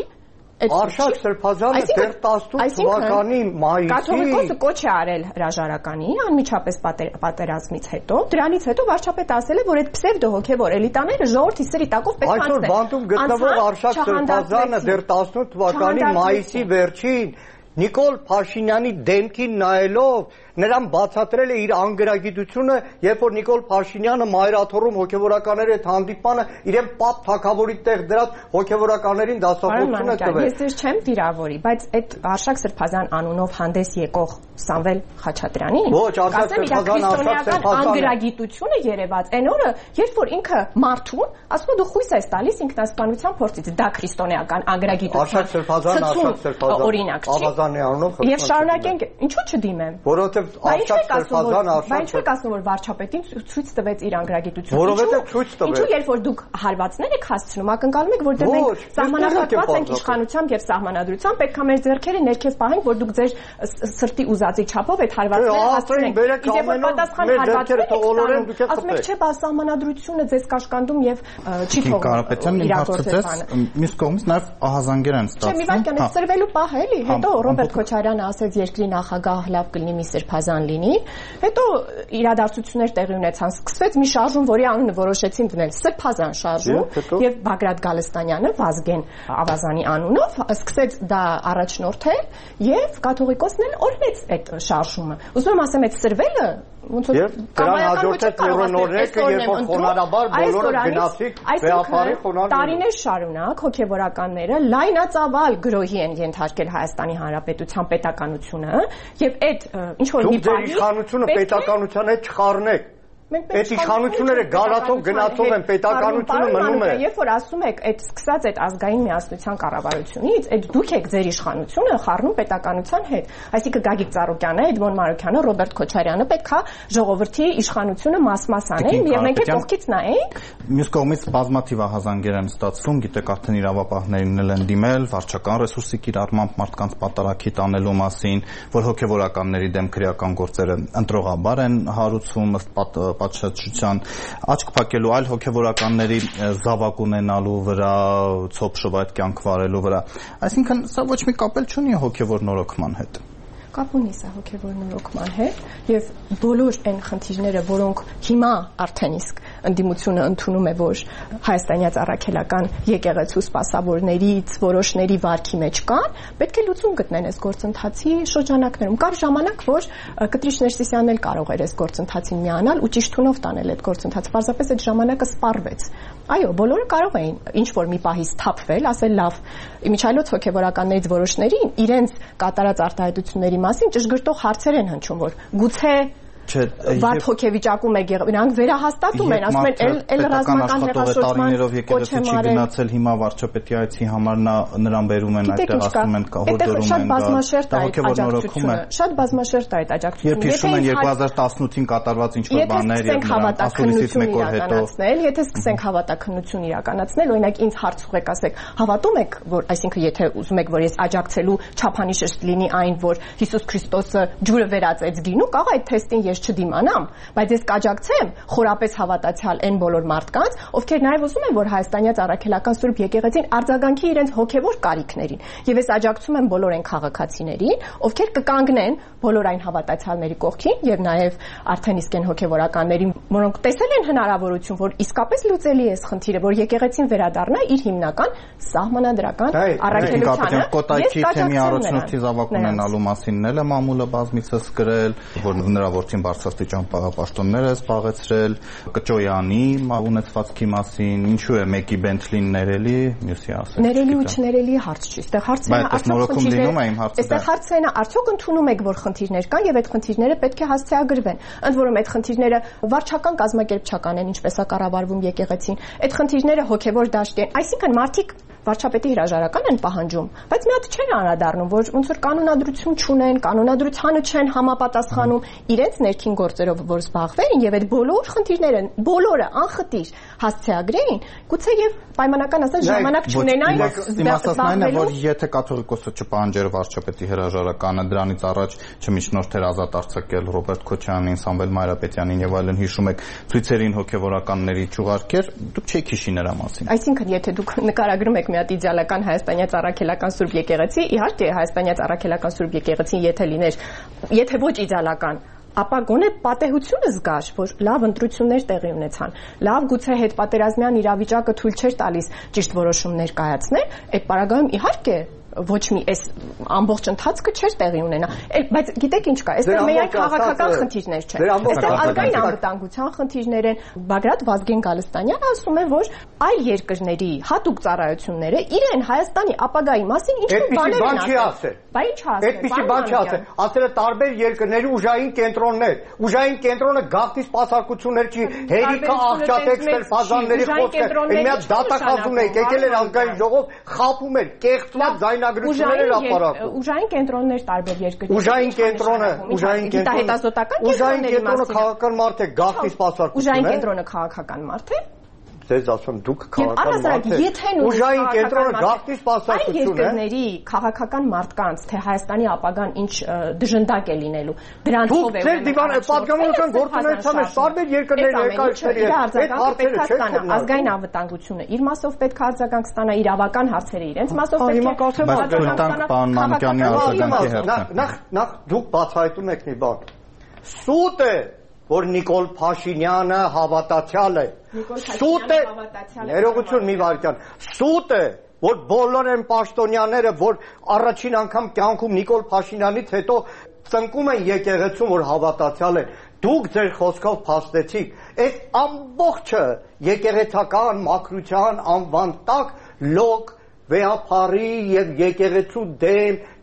L: Արշակ Սրբազանը դեռ 18 թվականի մայիսին
M: կաթողիկոսը կոչ է արել հրաժարականի անմիջապես պատերազմից հետո, դրանից հետո վարչապետը ասել է, որ այդ պսևդո հոգևոր էլիտաները ժողովրդի սրի տակով պետք է անցնեն։
L: Այսօր բանտում գտնվող Արշակ Սրբազանը դեռ 18 թվականի մայիսի վերջին Նիկոլ Փաշինյանի դեմքին նայելով նրան բացատրել է իր անգրագիտությունը, երբ որ Նիկոլ Փաշինյանը Մայր Աթոռում հոգևորականների հետ հանդիպանը իրեն պապ թագավորի տեղ դրած հոգևորականներին դասախոսություն է տվել։
M: Ես ձեզ չեմ վիրավորի, բայց այդ Արշակ Սրբազան անունով հանդես եկող Սամվել Խաչատրյանին,
L: ոչ, Արշակ Սրբազան
M: անգրագիտությունը երևաց այն օրը, երբ որ ինքը մարդուն ասում է դու խույս ես տալիս ինքնասպանության փորձից, դա քրիստոնեական անգրագիտություն։
L: Արշակ Սրբազան
M: օրինակ չի։ Եվ շարունակենք, ինչու չդիմեմ։
L: Որովհետև Արշակ Սրբազանը
M: Բայց չեք ասում որ վարչապետին ցույց տվեց իր անգրագիտությունը։
L: Որովհետև ցույց տվեց։
M: Ինչու երբ որ դուք հարվածներ եք հասցնում, ակնկալում եք որ դե մենք սահմանափակված ենք իշխանությամբ եւ սահմանադրությամբ, պետք է մեր ձեռքերը ներքև պահենք, որ դուք ձեր սրտի ուզածի չափով այդ հարվածները հասցնեք։ Իսկ որ պատասխան հարվածները ասում եք չէ, բա սահմանադրությունը ձեզ կաշկանդում եւ չի թողնում։
K: Կարապետյանն իմ հարցրեց, մյուս կողմից նաեւ ահազանգեր են ստացվում։
M: Չէ, մի վայրկյան է սրվելու պահ էլի, հետո Ռոբերտ Քոչարյանը ասեց երկրի նախագահ լավ կլինի մի Սրբազան լինի, հետո իրադարձություններ տեղի ունեցան, սկսվեց մի շարժում, որի անունը որոշեցին դնել Սրբազան շարժում, եւ Բագրատ Գալստանյանը Վազգեն Ավազանի անունով սկսեց դա առաջնորդել եւ կաթողիկոսն էլ օրհնեց այդ շարժումը։ Ուզում եմ ասեմ, այդ սրվելը ոնց որ
L: դրան հաջորդեց նորոնորեկը, երբ որ խոնարհաբար բոլորը գնացիկ վեհապարի խոնարհ
M: տարիներ շարունակ հոգեվորականները լայնածավալ գրոհի են ենթարկել Հայաստանի Հանրապետության պետականությունը եւ այդ ինչ որ մի բանի
L: իշխանությունը պետականության հետ չխառնեք։ Այդ իշխանությունները գալացող գնացող են, պետականությունը մնում է։
M: Երբ որ ասում եք, այդ սկսած այդ ազգային միասնության կառավարությունից, այդ դուք եք ձեր իշխանությունը խառնում պետականության հետ։ Այսինքն Գագիկ Ծառուկյանը, Էդմոն Մարուկյանը, Ռոբերտ Քոչարյանը պետքա ժողովրդի իշխանությունը մաս-մաս անեն, եւ մենք կողքից նայենք։
K: Մյուս կողմից բազմաթիվ ահազանգեր են ստացվում, գիտեք, արդեն իրավապահներին էլ են դիմել վարչական ռեսուրսի կիրառմամբ մարդկանց պատարագի տանելու մասին, որ հոգևորականների դեմ քրեական գործերը ընտրողաբար են հարուցվում ըստ պատշաճության, աչք փակելու այլ հոգևորականների զավակ ունենալու վրա, ցոփշով այդ կյանք վարելու վրա։ Այսինքն սա ոչ մի կապ չունի հոգևոր նորոգման հետ։
M: Կապ ունի սա հոգևոր նորոգման հետ եւ բոլոր այն խնդիրները, որոնք հիմա արդեն իսկ ընդդիմությունը ընդունում է, որ հայաստանյաց առաքելական եկեղեցու սպասավորներից որոշների վարքի մեջ կան, պետք է լուծում գտնեն այս գործընթացի շրջանակներում։ Կար ժամանակ, որ Կտրիշ Ներսիսյանն էլ կարող էր այս գործընթացին միանալ ու ճիշտ տունով տանել այդ գործընթացը։ Պարզապես այդ ժամանակը սպառվեց։ Այո, բոլորը կարող էին ինչ որ մի պահի սթափվել, ասել լավ, իմիջիայլոց հոգևորականներից որոշներին իրենց կատարած արտահայտությունների մասին ճշգրտող հարցեր են հնչում, որ գուցե վատ հոգեվիճակում է եղել, նրանք վերահաստատում են, ասում են էլ ռազմական հեղաշրջման
K: եկեղեցի չի գնացել, հիմա վարչապետի այցի համար նրան բերում են այդտեղ, ասում են հորդորում են,
M: շատ բազմաշերտ է այդ աջակցությունը։
K: Երբ հիշում են 2018-ին կատարված ինչ-որ բաներ եւ ասուլիսից մեկ օր հետո,
M: եթե սկսենք հավատաքննություն իրականացնել, օրինակ ինձ հարց ուղեք, ասեք, հավատում եք, որ այսինքն եթե ուզում եք, որ ես աջակցելու չափանիշ լինի այն, որ Հիսուս Քրիստոսը ջուրը վերածեց գինու, կարող այդ թեստին չդիմանամ, բայց ես կաջակցեմ խորապես հավատացյալ այն բոլոր մարդկանց, ովքեր նաև ուզում են, որ հայաստանյաց առաքելական Սուրբ եկեղեցին արձագանքի իրենց հոգևոր կարիքներին, եւ ես աջակցում եմ բոլոր այն քաղաքացիներին, ովքեր կկանգնեն բոլոր այն հավատացյալների կողքին եւ նաև արդեն իսկ այն հոգևորականներին, որոնք տեսել են հնարավորություն, որ իսկապես լուծելի է այս խնդիրը, որ եկեղեցին վերադառնա իր հիմնական սահմանադրական առաքելությանը։
K: Կոտայքի թեմի առաջնորդի զավակ ունենալու մասինն էլ է մամուլը բազմիցս գրել, որ նրա որդին բարձրաստիճան պաշտոններ է զբաղեցրել, Կճոյանի ունեցվածքի մասին, ինչու է մեկի Բենթլին ներելի, մյուսի ասել։
M: Ներելի ու չներելի հարց չի, այստեղ հարցն է, այստեղ հարցն է, արդյոք ընդունում եք, որ խնդիրներ կան եւ այդ խնդիրները պետք է հասցեագրվեն։ Ընդ որում այդ խնդիրները վարչական կազմակերպչական են, ինչպես է կառավարվում եկեղեցին։ Այդ խնդիրները հոգեվոր դաշտի են, այսինքն մարդիկ վարչապետի հրաժարական են պահանջում, բայց մի հատ չեն անդրադառնում, որ ոնց որ կանոնադրություն չունեն, կանոնադրությանը չեն համապատասխանում իրենց ներքին գործերով, որ զբաղվեն եւ այդ բոլոր խնդիրները, բոլորը անխտիր հասցեագրեին, գուցե եւ պայմանական ասած ժամանակ չունենային
K: զբաղվելու։ Որ եթե կաթողիկոսը չպահանջեր վարչապետի հրաժարականը, դրանից առաջ չմիջնորդեր ազատ արձակել Ռոբերտ Քոչարյանին, Սամվել Մանրապետյանին եւ այլն, հիշում եք, ցույցերին հոգեվորականների ճուղարկեր, դուք չեք հիշի նրա մասին։
M: Այսինքն, եթե դուք նկարագրում եք մի հատ իդեալական հայաստանյաց առաքելական Սուրբ եկեղեցի, իհարկե հայաստանյաց առաքելական Սուրբ եկեղեցին եթե լիներ, եթե ոչ իդեալական, ապա գոնե պատեհությունը զգար, որ լավ ընտրություններ տեղի ունեցան, լավ գուցե հետպատերազմյան իրավիճակը թույլ չէր տալիս ճիշտ որոշումներ կայացնել, այդ պարագայում իհարկե ոչ մի այս ամբողջ ընթացքը չէր տեղի ունենա, բայց գիտեք ինչ կա, այստեղ միայն քաղաքական խնդիրներ չեն, այստեղ ազգային անվտանգության խնդիրներ են։ Բագրատ Վազգեն Գալստանյանը ասում է, որ այլ երկրների հատուկ ծառայությունները իրեն Հայաստանի ապագայի մասին ինչ-որ բաներ են ասել։ Բայց ինչ ասել։
L: Այդպիսի բան չի ասել։ Ասել է տարբեր երկրների ուժային կենտրոններ, ուժային կենտրոնը գաղտնի սպասարկություններ չի, հերիքը աղջատեքստեր, ֆազանների խոսքը, այն մի հատ դատախազում է, եկել էր ազգային ժողով, խափում էր, կեղծված
M: Ուժային կենտրոններ տարբեր երկրներ։
L: Ուժային կենտրոնը քաղաքական մարդ է, գաղտնի սպասարկություն է։
M: Ուժային կենտրոնը քաղաքական մարդ է։
L: Ձեզ ասում դուք քաղաքական մարդ եք։ Ուժային կենտրոնը գաղտնի սպասարկություն է։
M: Այլ երկրների քաղաքական մարդկանց, թե Հայաստանի ապագան ինչ դժնդակ է լինելու, դրանցով է։
L: Ձեր դիվանը պատգամավորական գործունեության մեջ տարբեր երկրների ներկայացրել են։ Այդ հարցերը չեն
M: ազգային անվտանգությունը իր մասով պետք է արձագանք ստանա, իրավական հարցերը իրենց մասով
K: պետք է։
L: Նախ դուք բացահայտում եք մի բան։ Սուտ է, որ Նիկոլ Փաշինյանը հավատացյալ է։ Սուտ է, ներողություն մի վարքյան։ Սուտ է, որ բոլոր են պաշտոնյաները, որ առաջին անգամ կյանքում Նիկոլ Փաշինյանից հետո ծնկում են եկեղեցում, որ հավատացյալ են։ Դուք ձեր խոսքով փաստեցիք, այդ ամբողջը եկեղեցական մաքրության անվան տակ լոկ վեհափարի եւ եկեղեցու դեմ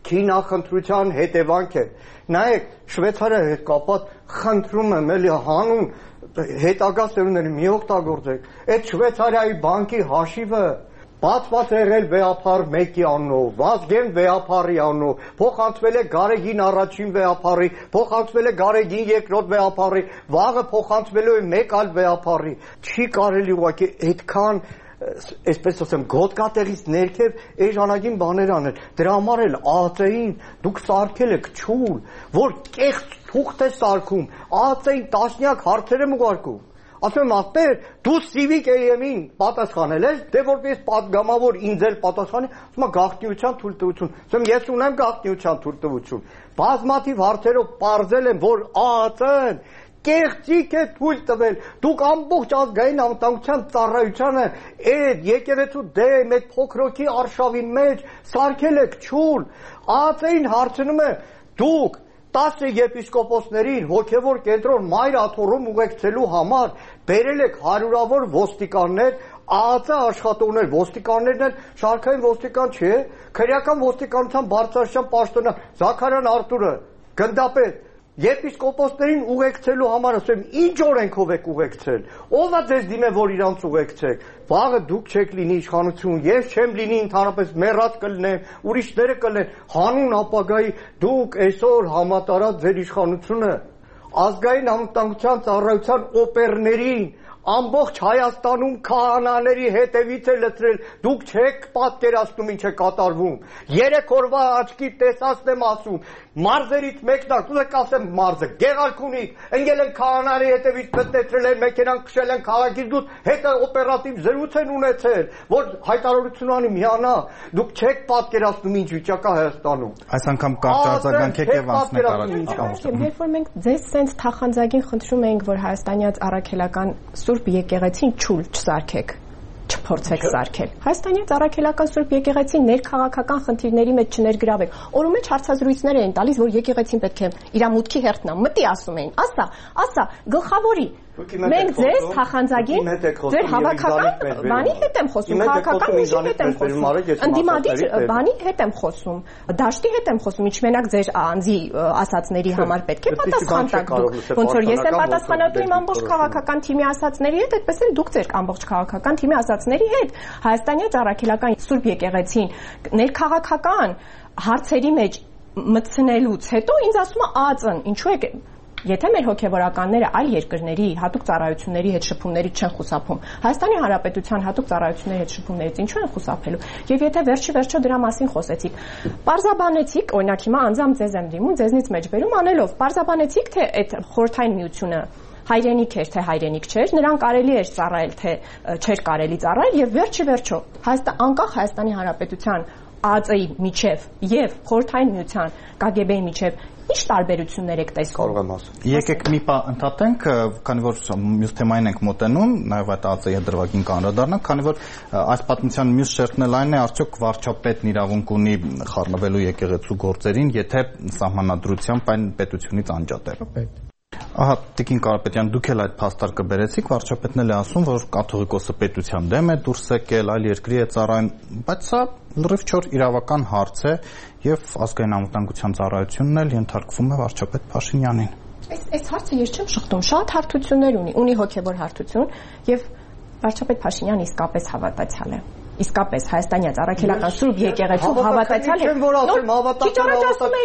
L: քինախնդրության հետևանք է։ Նայեք, Շվեյցարիայի հետ կապված խնդրում եմ էլի հանուն հետագա սերունդների մի օգտագործեք։ Այդ Շվեյցարիայի բանկի հաշիվը բացված է եղել վեհապար 1-ի անունով, Վազգեն վեհապարի անունով, փոխանցվել է Գարեգին առաջին վեհապարի, փոխանցվել է Գարեգին երկրորդ վեհապարի, վաղը փոխանցվելու է մեկ այլ վեհապարի։ Չի կարելի ուղղակի այդքան, այսպես ասեմ, գոտկատեղից ներքև էժանագին բաներ անել։ Դրա համար էլ ԱԱԾ-ին դուք սարքել եք չուլ, որ կեղծ թուղթ է սարքում, ԱԱԾ-ին տասնյակ հարցեր եմ ուղարկում։ Ասում եմ, ախպեր, դու Civic AM-ին պատասխանել ես, դե որպես պատգամավոր ինձ էլ պատասխանի, ասում եմ գաղտնիության թույլտվություն։ Ասում եմ, ես ունեմ գաղտնիության թույլտվություն։ Բազմաթիվ հարցերով պարզել եմ, որ ԱԱԾ-ն կեղծիք է թույլ տվել։ Դուք ամբողջ ազգային անվտանգության ծառայությանը այդ եկեղեցու դեմ, այդ փոքրոքի արշավի մեջ սարքել եք չուլ։ ԱԱԾ-ին հարցնում է, դուք 10 եպիսկոպոսներին հոգևոր կենտրոն Մայր Աթոռում ուղեկցելու համար բերել եք հարյուրավոր ոստիկաններ, ԱԱԾ աշխատողներ, ոստիկաններն էլ շարքային ոստիկան չէ, քրեական ոստիկանության բարձրաստիճան պաշտոնյա Զաքարյան Արտուրը, գնդապետ, եպիսկոպոսներին ուղեկցելու համար ասեմ, ինչ օրենքով եք ուղեկցել, ով է ձեզ դիմել, որ իրանց ուղեկցեք, վաղը դուք չեք լինի իշխանություն, ես չեմ լինի ընդհանրապես մեռած կլինեմ, ուրիշները կլինեն, հանուն ապագայի դուք այսօր համատարած ձեր իշխանությունը ազգային անվտանգության ծառայության օպերներին ամբողջ Հայաստանում քահանաների հետևից է լցրել, դուք չեք պատկերացնում ինչ է կատարվում։ 3 օրվա աչքի տեսածն եմ ասում, մարզերից մեկն ասում ասեմ մարզը, Գեղարքունիք, ընկել են քահանաների հետևից մտնեցրել են, մեքենան քշել են քաղաքից դուրս, հետո օպերատիվ զրույց են ունեցել, որ հայտարարություն անի միանա, դուք չեք պատկերացնում ինչ վիճակ է Հայաստանում։
K: Այս անգամ կարճ արձագանքեք եւ անցնենք առաջին։
M: Երբ որ մենք ձեզ սենց թախանձագին խնդրում էինք, որ հայաստանյաց առաքելական Սուրբ եկեղեցին չուլ չսարքեք, չփորձեք սարքել։ Հայաստանյաց առաքելական Սուրբ եկեղեցին ներքաղաքական խնդիրների մեջ չներգրավեք։ Օրու մեջ հարցազրույցներ էին տալիս, որ եկեղեցին պետք է իր մուտքի հերթնա, մտի ասում էին, ասա, գլխավորի։ Մենք ձեզ թախանձագին ձեր հավաքական բանի հետ եմ խոսում, քաղաքական ուժի հետ եմ խոսում, ընդդիմադիր բանի հետ եմ խոսում, դաշտի հետ եմ խոսում, ինչ մենակ ձեր անձի ասածների համար պետք է պատասխան տաք դուք, ոնց որ ես եմ պատասխանատու իմ ամբողջ քաղաքական թիմի ասածների հետ, այդպես էլ դուք ձեր ամբողջ քաղաքական թիմի ասածների հետ, Հայաստանյաց առաքելական Սուրբ եկեղեցին ներքաղաքական հարցերի մեջ մտցնելուց հետո ինձ ասում է ԱԱԾ-ն, ինչու է Եթե մեր հոգևորականները այլ երկրների հատուկ ծառայությունների հետ շփումներից չեն խուսափում, Հայաստանի Հանրապետության հատուկ ծառայությունների հետ շփումներից ինչու են խուսափելու։ Եվ եթե վերջի դրա մասին խոսեցիք, պարզաբանեցիք, օրինակ հիմա անձամբ ձեզ եմ դիմում, ձեզնից մեջբերում անելով, պարզաբանեցիք, թե այդ խորհրդային միությունը հայրենիք էր, թե հայրենիք չէր, նրան կարելի էր ծառայել, թե չէր կարելի ծառայել եւ վերջո անկախ Հայաստանի Հանրապետության ԱԱԾ-ի միջև եւ խորհրդային միության ԿԳԲ-ի միջև Ինչ տարբերություններ եք տեսնում։
L: Կարող եմ ասել։
K: Եկեք մի բան ընդհատենք, քանի որ մյուս թեմային ենք մոտենում, նաև այդ ԱԱԾ-ի դրվագին կանդրադառնանք, քանի որ այս պատմության մյուս շերտն էլ այն է, արդյոք վարչապետն իրավունք ունի խառնվելու եկեղեցու գործերին, եթե սահմանադրությամբ այն պետությունից անջատել։ Ահա, Տիկին Կարապետյան, դուք էլ այդ փաստարկը բերեցիք, վարչապետն էլ է ասում, որ կաթողիկոսը պետության դեմ է դուրս եկել, այլ երկրի է ծառայում, բայց սա լրիվ չոր իրավական հարց է եւ ազգային անվտանգության ծառայությունն էլ ենթարկվում է վարչապետ Փաշինյանին։
M: Այս հարցը ես չեմ շղթում, շատ հարթություններ ունի հոգեվոր հարթություն եւ վարչապետ Փաշինյանը իսկապես հավատացյալ է։ Իսկապես հայաստանյաց առաքելական Սուրբ եկեղեցու հավատացյալ է։ Քիչ առաջ ասում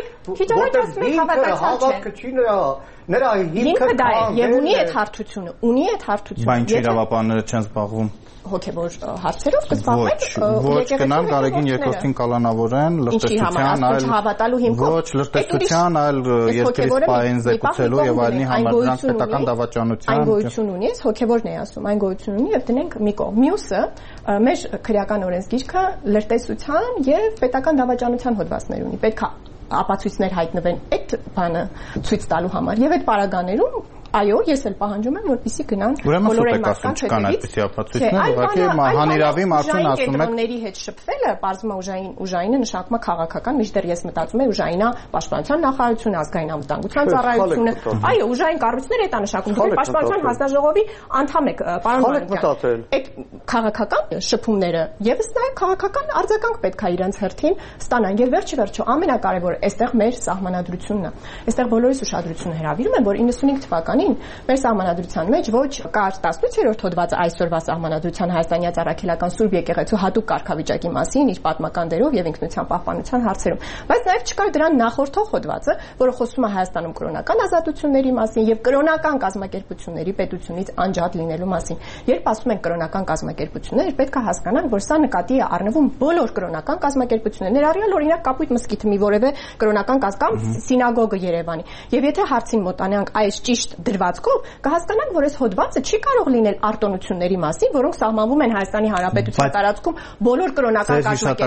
M: եք
L: հավատքը չի նրա հիմքը
M: դա է եւ ունի այդ հարթությունը,
K: Բայց ինչ իրավապահները չեն զբաղվում
M: հոգեվոր հարցերով կզբաղվեն
K: ոչ գնան Գարեգին երկրորդին կալանավորեն լրտեսության այլ ոչ լրտեսության այլ երկրի սպային զեկուցելու եւ այլնի համար դրանք պետական դավաճանության
M: այն գոյություն ունի ես հոգեվորն է ասում այն գոյություն ունի եւ դնենք մի կողմ մյուսը մեր քրեական օրենսգիրքը լրտեսության եւ պետական դավաճանության հոդվածներ ունի պետք է ապացույցներ հայտնվեն այդ բանը ցույց տալու համար եւ այդ պարագաներում Այո, ես էլ պահանջում եմ, որպեսզի գնան
K: բոլոր այն մարդկանց
M: կենտրոնների հետ շփվելը, բարձրացում ուժայինը նշանակում է քաղաքական, մինչդեռ ես մտածում եմ ուժայինը պաշտպանության նախարարությունը, ազգային անվտանգության ծառայությունը, այո, ուժային կառույցները դա նշանակում, դուք պաշտպանության հանձնաժողովի անդամ եք, պարոն Մանուկյան։ Այդ քաղաքական շփումները եւս նաեւ քաղաքական արձագանք պետք է իրենց հերթին ստանան եւ վերջը ամենակարևորը այստեղ մեր սահմանադրությունն է։ Այստեղ բոլորիս ուշադրությունը հրավիրում եմ, որ 95 թվականին մեր սահմանադրության մեջ ոչ կար 18-րդ հոդվածը այսօրվա սահմանադրության հայաստանյաց առաքելական Սուրբ եկեղեցու հատուկ կարգավիճակի մասին իր պատմական դերով եւ ինքնության պահպանության հարցերում, բայց նաեւ չկար դրան նախորդող հոդվածը, որը խոսում է Հայաստանում կրոնական ազատությունների մասին եւ կրոնական կազմակերպությունների պետությունից անջատ լինելու մասին։ Երբ ասում են կրոնական կազմակերպություններ, պետք է հասկանան, որ սա նկատի է առնվում բոլոր կրոնական կազմակերպությունները, ներառյալ օրինակ Կապույտ մզկիթը, մի որևէ կրոնական կամ սինագոգը Երևանի։ Եվ եթե հարցին մոտանանք այս ճիշտ դրվածքով, կհասկանանք, որ այս հոդվածը չի կարող լինել արտոնությունների մասին, որոնք սահմանվում են Հայաստանի Հանրապետության տարածքում բոլոր կրոնական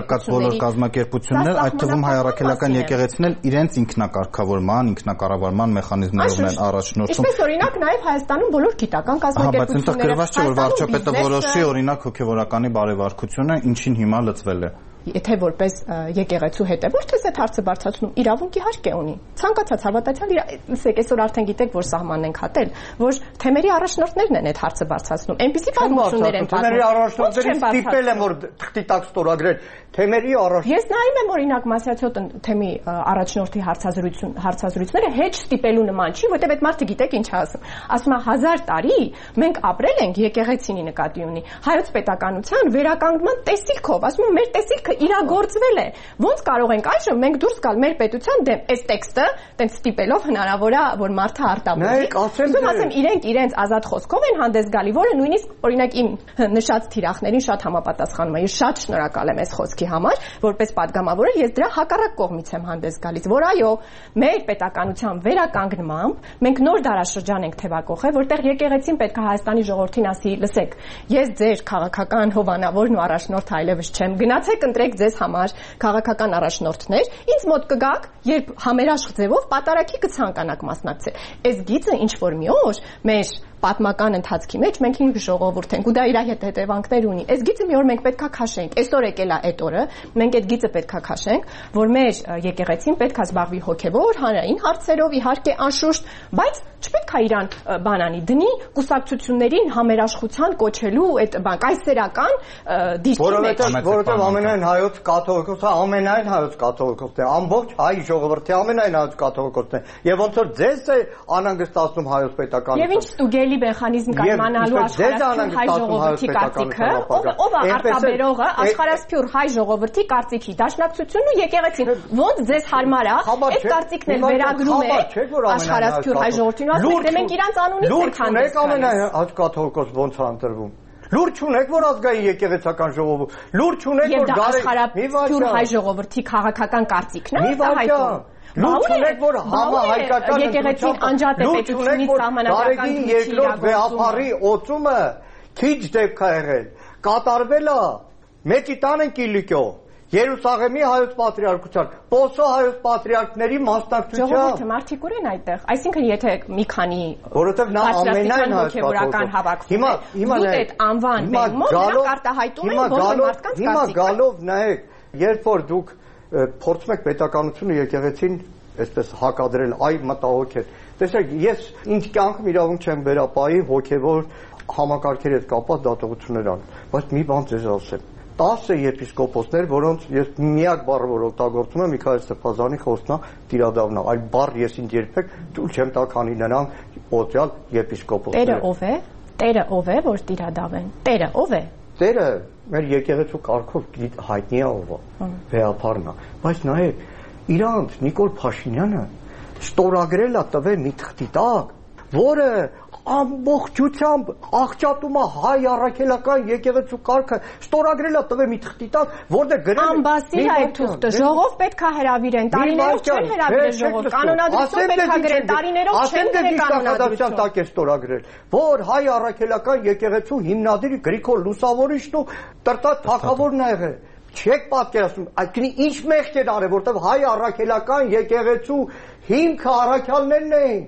K: կազմակերպություններ, այդ թվում հայ առաքելական եկեղեցին էլ իրենց ինքնակարգավորման, ինքնակառավարման մեխանիզմներով են առաջնորդում։
M: Ինչպես օրինակ նաև Հայաստանում բոլոր գիտական կազմակերպությունները,
K: բայց այնտեղ գրված չէ, որ վարչապետը որոշի օրինակ հոգևորականի բարեվարկությունը, ինչին հիմա լծվել է։
M: Եթե որպես եկեղեցու հետևորդ ես այդ հարցը բարձրացնում, իրավունք իհարկե ունի։ Ցանկացած հավատացյալ լսեք, այսօր արդեն գիտեք, որ սահմանն ենք հատել, որ թեմերի առաջնորդներն են այդ հարցը բարձրացնում։ Այնպիսի պատմություններ են
L: պատմում։ Թեմերի առաջնորդներին ստիպել են, որ թղթի տակ ստորագրել թեմերի առաջնորդ։
M: Ես նայում եմ օրինակ Մասյացյոտ թեմի առաջնորդի հարցազրույցները հեչ ստիպելու նման չի, որտեղ այդ մարդը գիտեք ինչ ասում։ Ասում է 1000 տարի մենք ապրել ենք, եկեղեցինի նկատի ունի, հայոց պետականության վերականգնման տեսիլքով, ասում եմ մեր տեսիլքը իրագործվել է։ Ոնց կարող ենք այժմ մենք դուրս գալ մեր պետության դեմ այս տեքստը, տենց ստիպելով հնարավոր է որ մարդը արտահայտվի։ Ասեմ իրենք ազատ խոսքով են հանդես գալի, որը նույնիսկ օրինակ իմ նշած թիրախներին շատ համապատասխանում է։ Ես շատ շնորհակալ եմ այս խոսքի համար, որպես падգամավորը ես դրա հակառակ կողմից եմ հանդես գալիս, որ այո, մեր պետականության վերականգնմամբ մենք նոր դարաշրջան ենք թևակողել, որտեղ եկեղեցին պետք է Հայաստանի ժողովրդին ասի, լսեք, ես ձեր քաղաքական հովանավորն ու առաջնորդը այլևս չեմ, գնացեք ընտրեք ձեզ համար քաղաքական առաջնորդներ, ինձ մոտ կգաք, երբ համերաշխ ձևով պատարագի կցանկանաք մասնակցել։ Այս գիծը ինչ որ մի օր մեր պատմական ընթացքի մեջ մենք 5 ժողովուրդ ենք ու դա իր հետևանքներ ունի։ Այս գիծը մի օր մենք պետքա քաշենք։ Այսօր եկել է այդ օրը, մենք այդ գիծը պետքա քաշենք, որ մեր եկեղեցին պետքա զբաղվի հոգևոր, հանրային հարցերով, իհարկե անշուշտ, բայց չպետք է իրան բանանի դնի կուսակցություններին համերաշխության կոչելու այդ կայսերական դիրքի մեջ,
L: որովհետև ամենայն հայոց կաթողիկոսը ամենայն հայոց կաթողիկոսն է, ամբողջ հայ ժողովրդի ամենայն հայոց կաթողիկոսն է, եւ ոնց որ ձեզ է անհանգստացնում հայոց պետականությունը։
M: Եվ ինչ ստուգելի մեխանիզմ կա իմանալու աշխարհասփյուր հայ ժողովրդի կարծիքը, ով է արտաբերողը աշխարհասփյուր հայ ժողովրդի կարծիքի, դաշնակցությունն ու եկեղեցին, ոնց ձեզ հարմար է, այդ կարծիքն էլ վերագրում է աշխարհասփյուր հայ ժողովրդին, ասեք դե մենք իրանց անունից ենք հանդես գալիս։
L: Ամենայն հայ կաթողիկոս ոնց է ընտրվում։ Լուրջ չունեք, որ ազգային եկեղեցական ժողովուրդ, լուրջ չունեք, որ
M: աշխարհասփյուր հայ ժողովրդի քաղաքական կարծիքն է հայտնում։
L: Լուրջ չունեք, որ համահայկական
M: եկեղեցին անջատ է պետությունից սահմանադրական
L: երկրորդ վեհափառի օծումը քիչ դեպք է եղել։ Կատարվել է Մեծիտան են Կիլիկիո, Երուսաղեմի հայոց պատրիարքության, Պոսո հայոց պատրիարքների մասնակցությամբ։
M: Ժողովուրդը մարդիկ ուր են այդտեղ։ Այսինքն եթե մի քանի
L: որովհետև նա ամենայն
M: հոգևորական հավաքվում է, հիմա այդ անվան մեր մոտ նրանք արտահայտում են բոլոր մարդկանց կարծիքը։
L: Հիմա գալով նայեք, երբ որ դուք փորձում եք պետականությունը եկեղեցին այսպես հակադրել այ մտահոգ է։ Տեսեք, ես ինձ կյանքում իրավունք չեմ վերապահի հոգևոր համակարգերի հետ կապված դատողություններ անում, բայց մի բան ձեզ ասեմ։ 10 եպիսկոպոսներ, որոնց ես միակ բառը որ օգտագործում եմ Միքայել Սեփազանի խոսքն է Տիրադավնա, այլ բառ ես ինձ երբեք թույլ չեմ տա, քանի նրանք օծյալ եպիսկոպոսներ։
M: Տերը ով է? Տերը ով է, որ Տիրադավեն։ Տերը ով է։
L: Տերը մեր եկեղեցու կարգով հայտնի է ով է, վեհափառն է, բայց նայեք, իրանց Նիկոլ Փաշինյանը ստորագրել է տվել մի թղթի տակ, որը ամբողջությամբ աղճատում է հայ առաքելական եկեղեցու կարգը, ստորագրել է տվել մի թղթի տակ, որտեղ գրել է
M: ամբասի է թուղթը, ժողով պետք է հրավիրեն, տարիներով չեն հրավիրել ժողով, կանոնադրություն պետք է գրեն, տարիներով չեն գրել կանոնադրություն
L: տակ է ստորագրել, որ հայ առաքելական եկեղեցու հիմնադիրի Գրիգոր Լուսավորիչն ու Տրտած թագավորն է եղել։ Չեք պատկերացնում, այսինքն ինչ մեղք են արել, որտեղ հայ առաքելական եկեղեցու հիմքը առաքյալներն էին։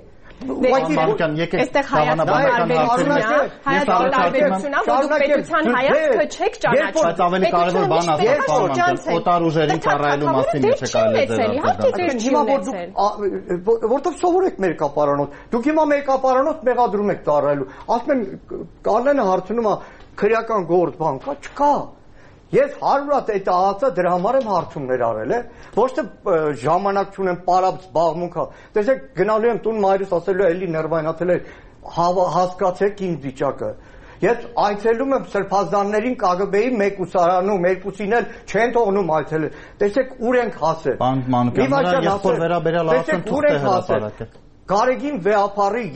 M: այստեղ հայաստան տարբերությունա, որ դուք պետության հայացքը չեք ճանաչում։
K: Բայց ավելի կարևոր բան ասած օտար ուժերին ծառայելու մասին ինչ է կարելի
L: որտեղ սովորեք մերկապարանոց։ Դուք հիմա մերկապարանոց մեղադրում եք ծառայելու։ Ասում են Կարլենը հարցնում է քրեական գործ բան կա, չկա։ Ես 100 հատ այդ ահացա դրա համար եմ հարցումներ արել, ոչ թե ժամանակ չունեմ, պարապ զբաղմունք հա։ Տեսեք, գնալու եմ տուն մայրս ասելու էլի ներվայնացել է, հասկացեք իմ վիճակը։ Ես այցելում եմ սրբազաններին KGB-ի մեկ ուսարանում, երկուսին էլ չեն թողնում այցելել։ Տեսեք, ուր ենք հասել։
K: Պարոն Մանուկյան, նրա եղբոր վերաբերյալ ասեն թուղթ է հրապարակել։
L: Գարեգին Վեհափարի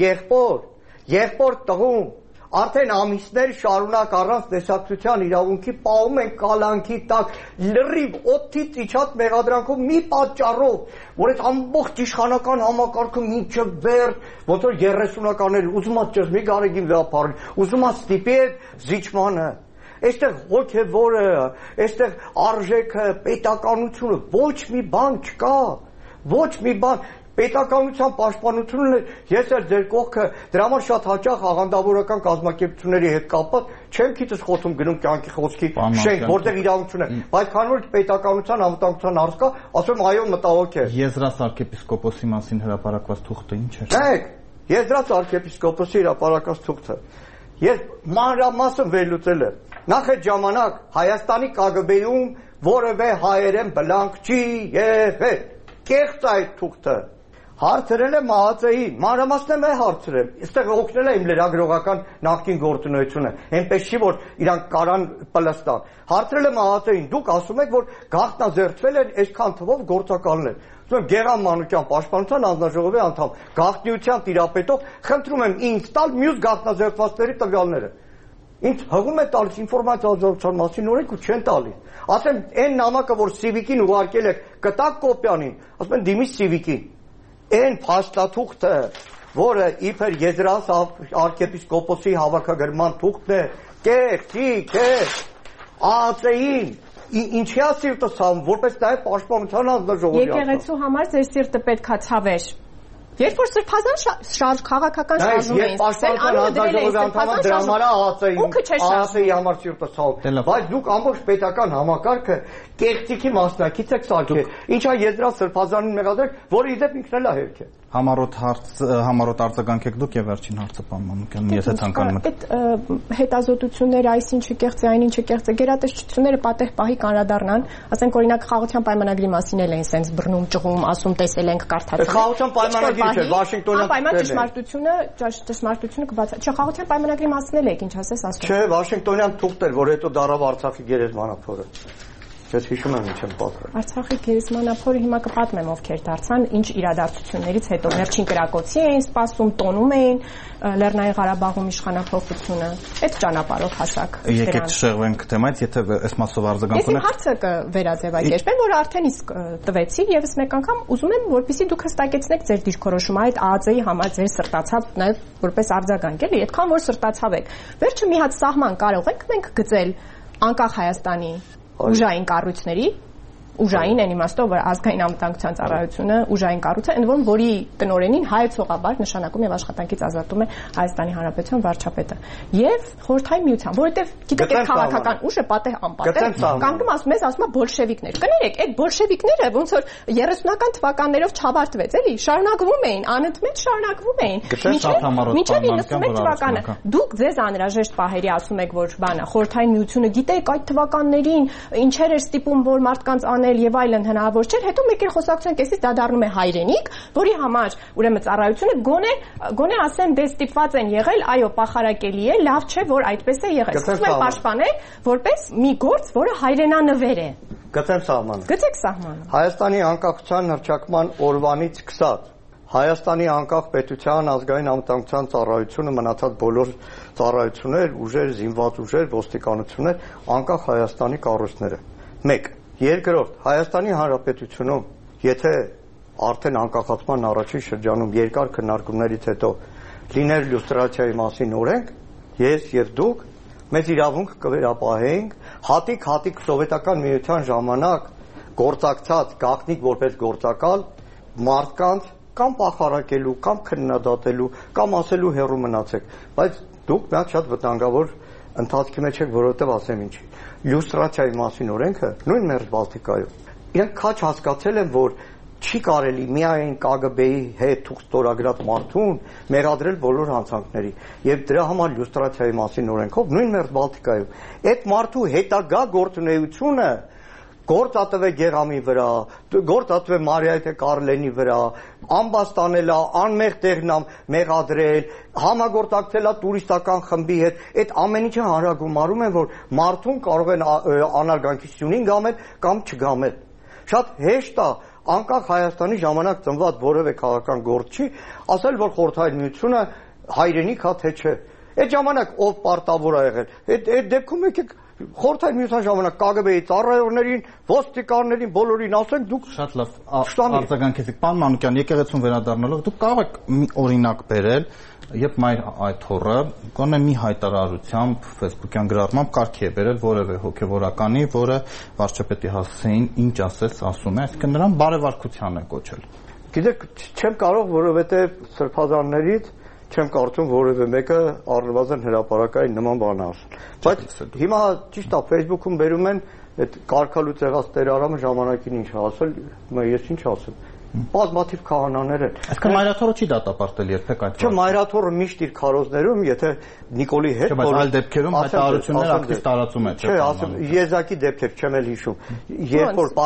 L: եղբոր տղուն արդեն ամիսներ շարունակ առանց տեսակցության իրավունքի պահում են կալանքի տակ լրիվ օդից իջած մեղադրանքով մի պատճառով, որ այդ ամբողջ իշխանական համակարգը մինչև վերջ, ոնց որ 30-ականներ ուզում է ճզմի Գարեգին Վեհափարին, ուզում է ստիպի այդ զիջմանը։ Այստեղ հոգևորը, այստեղ արժեքը, պետականությունը, ոչ մի բան չկա, ոչ մի բան։ Պետականության պաշտպանությունն է, ես էլ ձեր կողքը դրա համար շատ հաճախ աղանդավորական կազմակերպությունների հետ կապված չեմ քիչս խոսում գնում կյանքի խոսքի շենք, որտեղ իրավունք ունի, բայց քանի որ պետականության անվտանգության հարց կա, ասում եմ այո մտահոգ է։
K: Եզրած arczepiskopos-ի մասին հրապարակված թուղթը ինչ էր։
L: Նայեք, Եզրած arczepiskopos-ի հրապարակված թուղթը։ Ես մանրամասն վերլուծել եմ։ Նախ այդ ժամանակ Հայաստանի KGB-ում որևէ հայերեն բլանկ չի եղել։ Կեղծ այդ թուղթը։ Հարցրել եմ ԱԱԾ-ին, մանրամասն եմ հարցրել։ Այստեղ օգնել է իմ լրագրողական նախկին գործունեությունը։ Այնպես չի որ իրանք կարան պլստան։ Հարցրել եմ ԱԱԾ-ին, դուք ասում եք որ գաղտնաձեռնվել են այսքան թվով գործակալներ։ Ասում եմ Գեղամ Մանուկյան պաշտպանության հանձնաժողովի անդամ, գաղտնիության տիրապետող, խնդրում եմ ինձ տալ մյուս գաղտնաձեռնվածների տվյալները։ Ինձ հղում է տալիս ինֆորմացիա ազատության մասին օրենք ու չեն տալիս։ Ասեմ այն նամակը որ Civic-ին ուղարկել եք, կտակ կոպիանին, ասում են դիմի Civic-ին։ Այն փաստաթուղթը, որը իբր Եզրած arczepiskopos-ի հավաքագրման թուղթն է, կեղծիք է, ԱԱԾ-ին, ինչի է սիրտը ցավում, որպես նաև պաշտպանության հանձնաժողովի անդամ։
M: Եկեղեցու համար ձեր սիրտը պետքա ցավեր։ Երբ որ սրբազան քաղաքական շարժում էին,
L: ԱԱԾ-ի համար սիրտը ցավում, բայց դուք ամբողջ պետական համակարգը կեղծիքի մասնակից եք սարքել։ Ինչա Եզրած սրբազանին մեղադրեք, որը իդեպ ինքն էլ է հերք է։
K: Համառոտ արձագանք եք դուք եւ վերջին հարցը պարոն Մանուկյան, եթե ցանկանում եք։
M: Այդ հետազոտությունները, այսինչը կեղծ է, այնինչը կեղծ է, գերատեսչությունները պատեհ պահի կանրադառնան, ասենք օրինակ խաղաղության պայմանագրի մասին էլ են սենց բռնում, ճղում, ասում, տեսել ենք, կարդացել։
L: Խաղաղության պայմանագրի չէ, Վաշինգտոնյան
M: պայման ճշմարտությունը կբացա։ Չէ, խաղաղության պայմանագրի մասին էլ եք ինչ ասես ասում։
L: Չէ, Վաշինգտոնյան թուղթ էր, որ հետո դարավ Արցախի գերեզմանափորը։ Ես հիշում եմ ինչ եմ պատմել։
M: Արցախի գերեզմանափորը հիմա կպատմեմ ովքեր դարձան, ինչ իրադարձություններից հետո վերջին կրակոցի էին սպասում, տոնում էին Լեռնային Ղարաբաղում իշխանափոխությունը։ Այդ ճանապարհով հասակ։
K: Եկեք շեղվենք թեմայից, եթե այս մասով արձագանք ունեք։
M: Ես հարցը կվերաձևակերպեմ, որ արդեն իսկ տվեցի, եւս մեկ անգամ ուզում եմ, որպեսզի դուք հստակեցնեք ձեր դիրքորոշումը այդ ԱԱԾ-ի համար ձեր սրտացավ նաեւ որպես արձագանք, էլի, այդքան որ սրտացավ եք։ Վերջը մի հատ սահման կարող ենք մենք գծել անկախ Հայաստանի ուժային կառույցների, ուժային այն իմաստով, որ ազգային անվտանգության ծառայությունը ուժային կառույց է, ընդ որում որի տնօրենին հայեցողաբար նշանակում եւ աշխատանքից ազատում է Հայաստանի Հանրապետության վարչապետը եւ Խորհրդային Միության, որովհետեւ գիտեք այդ քաղաքական ուժը պատեհ անպատեհ կանգնում ասում ես ասում է բոլշևիկներ։ Կներեք, այդ բոլշևիկները ոնց որ 30-ական թվականներով չավարտվեց, էլի, շարունակվում էին, անընդմեջ շարունակվում էին։ Մինչև 91 թվականը դուք ձեզ անհրաժեշտ պահերի ասում եք, որ բանը Խորհրդային Միությունը գիտեք այդ թվականներին ինչեր էր ստիպում, որ մարդկանց եւ այլն հնարավոր չէր, հետո մեկ էլ խոսակցության կեսից դա դառնում է հայրենիք, որի համար ուրեմն ծառայությունը գոնե ասեմ դե ստիպված են եղել, այո, պախարակելի է, լավ չէ, որ այդպես է եղել։ Սկսում են պաշտպանել որպես մի գործ, որը հայրենանվեր է։
L: Գծեմ սահմանը։
M: Գծեք սահմանը։
L: Հայաստանի անկախության հռչակման օրվանից սկսած Հայաստանի անկախ պետության ազգային անվտանգության ծառայությունը մնացած բոլոր ծառայություններ, ուժեր, զինված ուժեր, ոստիկանություններ, անկախ Հայաստանի կառույցները։ 1. Երկրորդ, Հայաստանի Հանրապետությունում, եթե արդեն անկախացման առաջին շրջանում երկար քննարկումներից հետո լիներ լյուստրացիայի մասին օրենք, ես եւ դուք մեծ իրավունք կվերապահեինք հատիկ սովետական միության ժամանակ գործակցած գաղտնիք որպես գործակալ մարդկանց կամ պախարակելու, կամ քննադատելու, կամ ասելու հեռու մնացեք, բայց դուք նա շատ վտանգավոր ընթացքի մեջ եք, որովհետև ասեմ ինչի։ Լյուստրացիայի մասին օրենքը նույն Մերձ Բալտիկայում իրենք քաչ հասկացել են, որ չի կարելի միայն ԿԳԲ-ի հետ թուղթ ստորագրած մարդուն մեղադրել բոլոր հանցանքների եւ դրա համար լյուստրացիայի մասին օրենքով նույն Մերձ Բալտիկայում այդ մարդու հետագա գործունեությունը գործատվե Գեղամի վրա, գործատվե Մարիա Կարլենի վրա, ամբաստանել, անմեղ տեղն մեղադրել, համագործակցել տուրիստական խմբի հետ, այդ ամեն ինչը հանրագումարում են, որ մարդուն կարող են անարգանքությունին գամել կամ չգամել։ Շատ հեշտ է անկախ Հայաստանի ժամանակ ծնված որևէ քաղաքական գործչի ասել, որ Խորհրդային Միությունը հայրենիք է թե չէ։ Այդ ժամանակ ով պարտավոր է եղել։ Այդ դեպքում եկեք Խորհրդային Միության ժամանակ ԿԳԲ-ի ծառայողներին, ոստիկաններին, բոլորին ասենք դուք
K: շատ լավ արձագանքեցիք։ Պարոն Մանուկյան, եկեղեցուն վերադառնալով դուք կարող եք մի օրինակ բերել, երբ Մայր Այթոռը գոնե մի հայտարարությամբ Facebook-յան գրառմամբ կարգի է բերել որևէ հոգևորականի, որը վարչապետի հասցեին ինչ ասես ասում է, այսինքն նրան բարեվարկության է կոչել։
L: Գիտեք, չեմ կարող, որովհետև սրբազաններից չեմ կարծում որևէ մեկը առնվազն հրապարակային նման բան ասել։ Բայց հիմա ճիշտ է Facebook-ում բերում են այդ կարգալուց եղած Տեր Արամը ժամանակին ինչ ասել, ես ինչ ասեմ։ Բազմաթիվ քահանաներ են։
K: Այսինքն Մայրաթոռը չի դատապարտել երբեք այդ։
L: Չէ, Մայրաթոռը միշտ իր քարոզներում, եթե Նիկոլի հետ
K: որ այլ դեպքերում հայտարարություններ ակտիվ տարածում է։
L: Չէ, ասեմ, եզակի դեպքեր չեմ էլ հիշում։ Երբ որ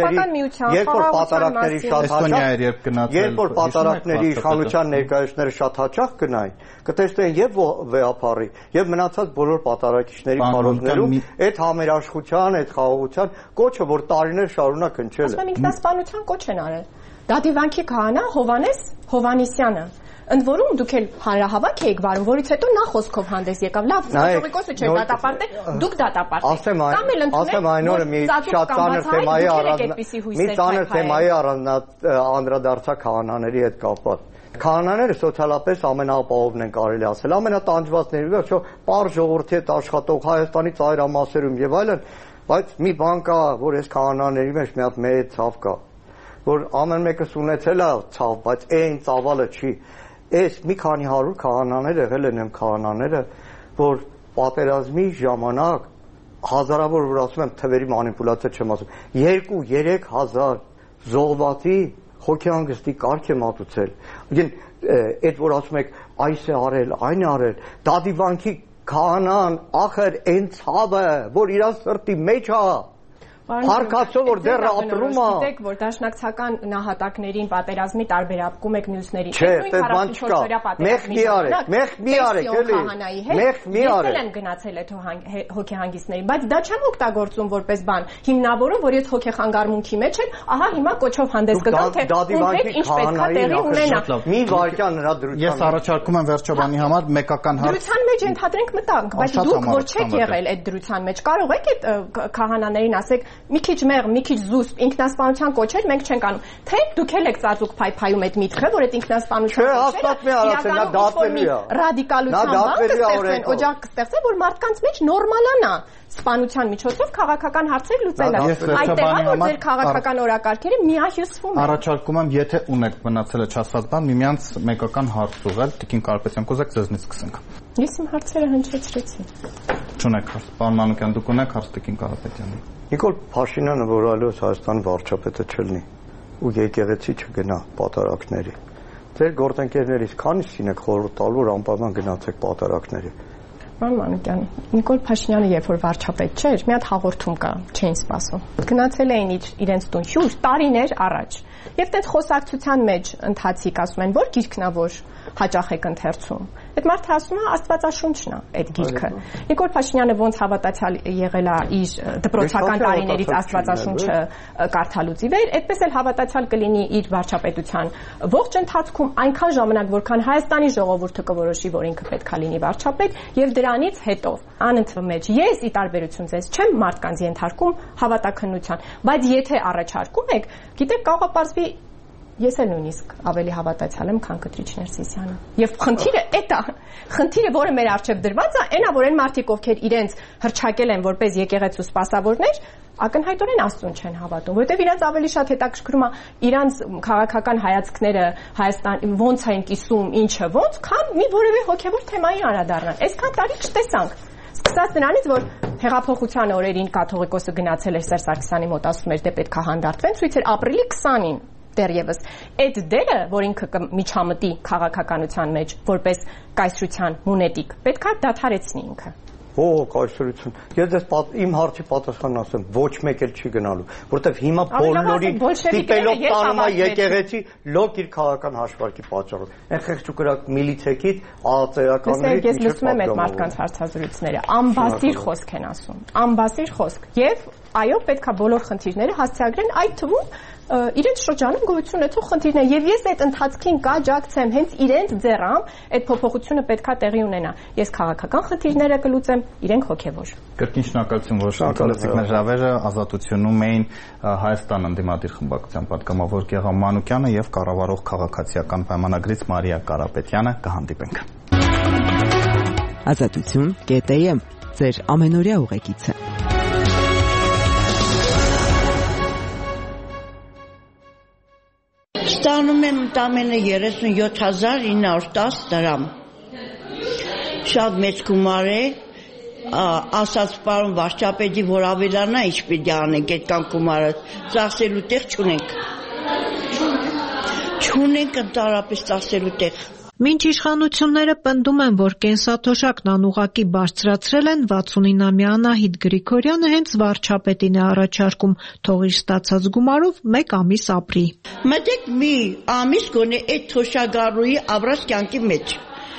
L: պատարակների իշխանության ներկայացուցիչները շատ հաճախ գնային, կտեսնեն եւ վեապարի, եւ մնացած բոլոր պատարակիչների քարոզներում այդ համերաշխության, այդ խաղաղության կոչը, որ տարիներ շարունակ հնչել է։
M: Ասում ինքնասպանության կոչ են արել։ Դատիվանքի քահանա Հովանես Հովանեսյանը, ընդ որում դուք էլ հանրահավաք եք վարում, որից հետո նա խոսքով հանդես եկավ։ Լավ, Կաթողիկոսը չէ դատապարտել, դուք դատապարտեք։
L: Կամ էլ ասեմ այն օրը մի շատ ծանր թեմայի անդրադարձա քահանաների հետ կապված։ Քահանաները սոցիալապես ամենաապահովն են կարելի ասել, ամենատանջվածների վերջո պար ժողովրդի հետ աշխատող Հայաստանի ծայրամասերում եւ այլն, բայց մի բան կա, որ այս քահանաների մեջ մի հատ մեծ ցավ կա, որ ամեն մեկս ունեցել է ցավ, բայց այն ծավալը չի։ Այս մի քանի 100 քահանաներ եղել են այն քահանաները, որ պատերազմի ժամանակ հազարավոր որ ասում եմ թվերի մանիպուլյացիա չեմ ասում, 2-3 հազար զոհվածի հոգեհանգստի կարգ է մատուցել։ Այդ որ ասում եք այս է արել, այն է արել, դատիվանքի քահանան ախր այն ցավը, որ իր սրտի մեջ է, Փառքացո որ դեռ ապրում է։
M: Գիտեք, որ դաշնակցական նահատակներին պատերազմի տարբերակում եք մյուսների։
L: Չէ, այդպես բան չկա։ Մեղք մի արեք, էլի։ Մեղք մի արեք։
M: Ես եմ գնացել այդ հոգեհանգիստներին, բայց դա չեմ օգտագործում որպես բան։ Հիմնավորում, որ ես հոգեխանգարմունքի մեջ եմ, ահա հիմա կոչով հանդես կգամ, թե ում ինչ պետք է տեղի ունենա։
L: Մի վարքյան նրա դրության։
K: Ես առաջարկում եմ վերջաբանի համար մեկական հարց։
M: Դրության մեջ ընդհանրենք մտանք, բայց դուք որ չեք եղել այդ դրության մեջ, կարող եք այդ քահանաներին ասեք մի քիչ մեղ, մի քիչ զուսպ ինքնասպանության կոչեր մենք չենք անում։ Թե դուք եք ծածուկ փայփայում այդ միտքը, որ այդ ինքնասպանության ռադիկալության օջախ կստեղծեն, որ մարդկանց մեջ նորմալանա սպանության միջոցով քաղաքական հարցեր լուծելը։ Այդտեղ որ ձեր քաղաքական օրակարգերը միահյուսվում են։
K: Առաջարկում եմ, եթե ունեք մնացել է չասված բան, միմյանց մեկական հարց ուղղել, Տիկին Կարապետյան, կուզեք ձեզնից սկսենք։
M: Ես իմ հարցերը հնչեցրեցի։
K: Չունեք հարց, պարոն Մանուկյան, դուք ունեք հարց Տիկին Կարապետյանին։
L: Նիկոլ Փաշինյանը որ այլոց Հայաստանի վարչապետը չլինի ու եկեղեցի չգնա պատարակների։ Ձեր գործընկերներից քանիսին եք խորհուրդ տալու, որ անպայման գնացեք պատարակների։
M: Պարոն Մանուկյան, Նիկոլ Փաշինյանը երբ որ վարչապետ չէր, մի հատ հաղորդում կա, չէին սպասում։ Գնացել էին իրենց տուն հյուր տարիներ առաջ։ Եվ տենց խոսակցության մեջ ընթացիկ ասում են, որ գիրքն է, որ հաճախ եք ընթերցում։ Այդ մարդը ասում է Աստվածաշունչն է այդ գիրքը։ Նիկոլ Փաշինյանը ոնց հավատացյալ եղել է իր դպրոցական տարիներից Աստվածաշունչը կարդալուց ի վեր, այդպես էլ հավատացյալ կլինի իր վարչապետության ողջ ընթացքում այնքան ժամանակ, որքան Հայաստանի ժողովուրդը կորոշի, որ ինքը պետք է լինի վարչապետ, եւ դրանից հետո անընդհատ մեջ ես ի տարբերություն ձեզ չեմ մարդկանց ենթարկում հավատաքննության, բայց եթե առաջարկում եք, գիտեք, կարող է պարզվի ես էլ նույնիսկ ավելի հավատացյալ եմ, քան Կտրիչ Ներսիսյանը։ Եվ խնդիրը այդ է, խնդիրը, որը մեր առջև դրված է, այն է, որ այն մարդիկ, ովքեր իրենց հռչակել են որպես եկեղեցու սպասավորներ, ակնհայտորեն Աստծուն չեն հավատում, որովհետև իրանց ավելի շատ հետաքրքրում է իրանց քաղաքական հայացքները Հայաստան ոնց են կիսում, ինչը ոնց, քան մի որևէ հոգևոր թեմայի անդրադառնան։ Այսքան տարի չտեսանք։ Սկսած նրանից, որ հեղափոխության օրերին կաթողիկոսը գնացել էր Սերժ Սարգսյանի մոտ, ասում էր դե պետք է հանդարտվեն, ցույց էր ապրիլի 20-ին դեռևս այդ դերը, որ ինքը միջամտի քաղաքականության մեջ որպես կայսրության մունետիկ, պետք է դադարեցնի ինքը։
L: Կայսրություն։ Ես իմ հարցի պատասխանն ասեմ, ոչ մեկ էլ չի գնալու, որովհետև հիմա բոլորին տիպելով տանում է եկեղեցի լոկ իր քաղաքական հաշվարկի պատճառով։ Այն խեղճուկրակ միլիցեքից ԱԱԾ-ականներից
M: ես լսում եմ այդ մարդկանց հարցազրույցները, անբասիր խոսք են ասում, անբասիր խոսք։ Եվ այո, պետք է բոլոր խնդիրները հասցեագրեն, այդ թվում իրենց շրջանում գոյություն ունեցող խնդիրներ, եւ ես այդ ընթացքին կաջակցեմ, հենց իրենց ձեռամբ այդ փոփոխությունը պետքա տեղի ունենա։ Ես քաղաքական խնդիրները կլուծեմ, իրենք հոգեվոր։
K: Կրկին շնորհակալություն, որ շնորհալեցիք մեր ժավերը, Ազատությունում էին Հայաստան ընդդիմադիր խմբակցության պատգամավոր Գեղամ Մանուկյանը եւ կառավարող քաղաքացիական պայմանագրից Մարիա Կարապետյանը։ Կհանդիպենք։
N: Ազատություն.am ձեր ամենօրյա ուղեկիցը։
O: Ստանում եմ ընդամենը 37910 դրամ։ Շատ մեծ գումար է, ասած պարոն վարչապետի, որ ավելանա ինչ պետք է անենք այդ կան գումարը, ծախսելու տեղ չունենք։ Չունենք ընդհանրապես ծախսելու տեղ։
P: Մինչ իշխանությունները պնդում են, որ կենսաթոշակն անուղղակի բարձրացրել են, 69-ամյա Անահիտ Գրիգորյանը հենց վարչապետին է առաջարկում թող իր ստացած գումարով 1 ամիս ապրի։
O: Մտեք մի ամիս գոնե այդ թոշակառուի ապրած կյանքի մեջ։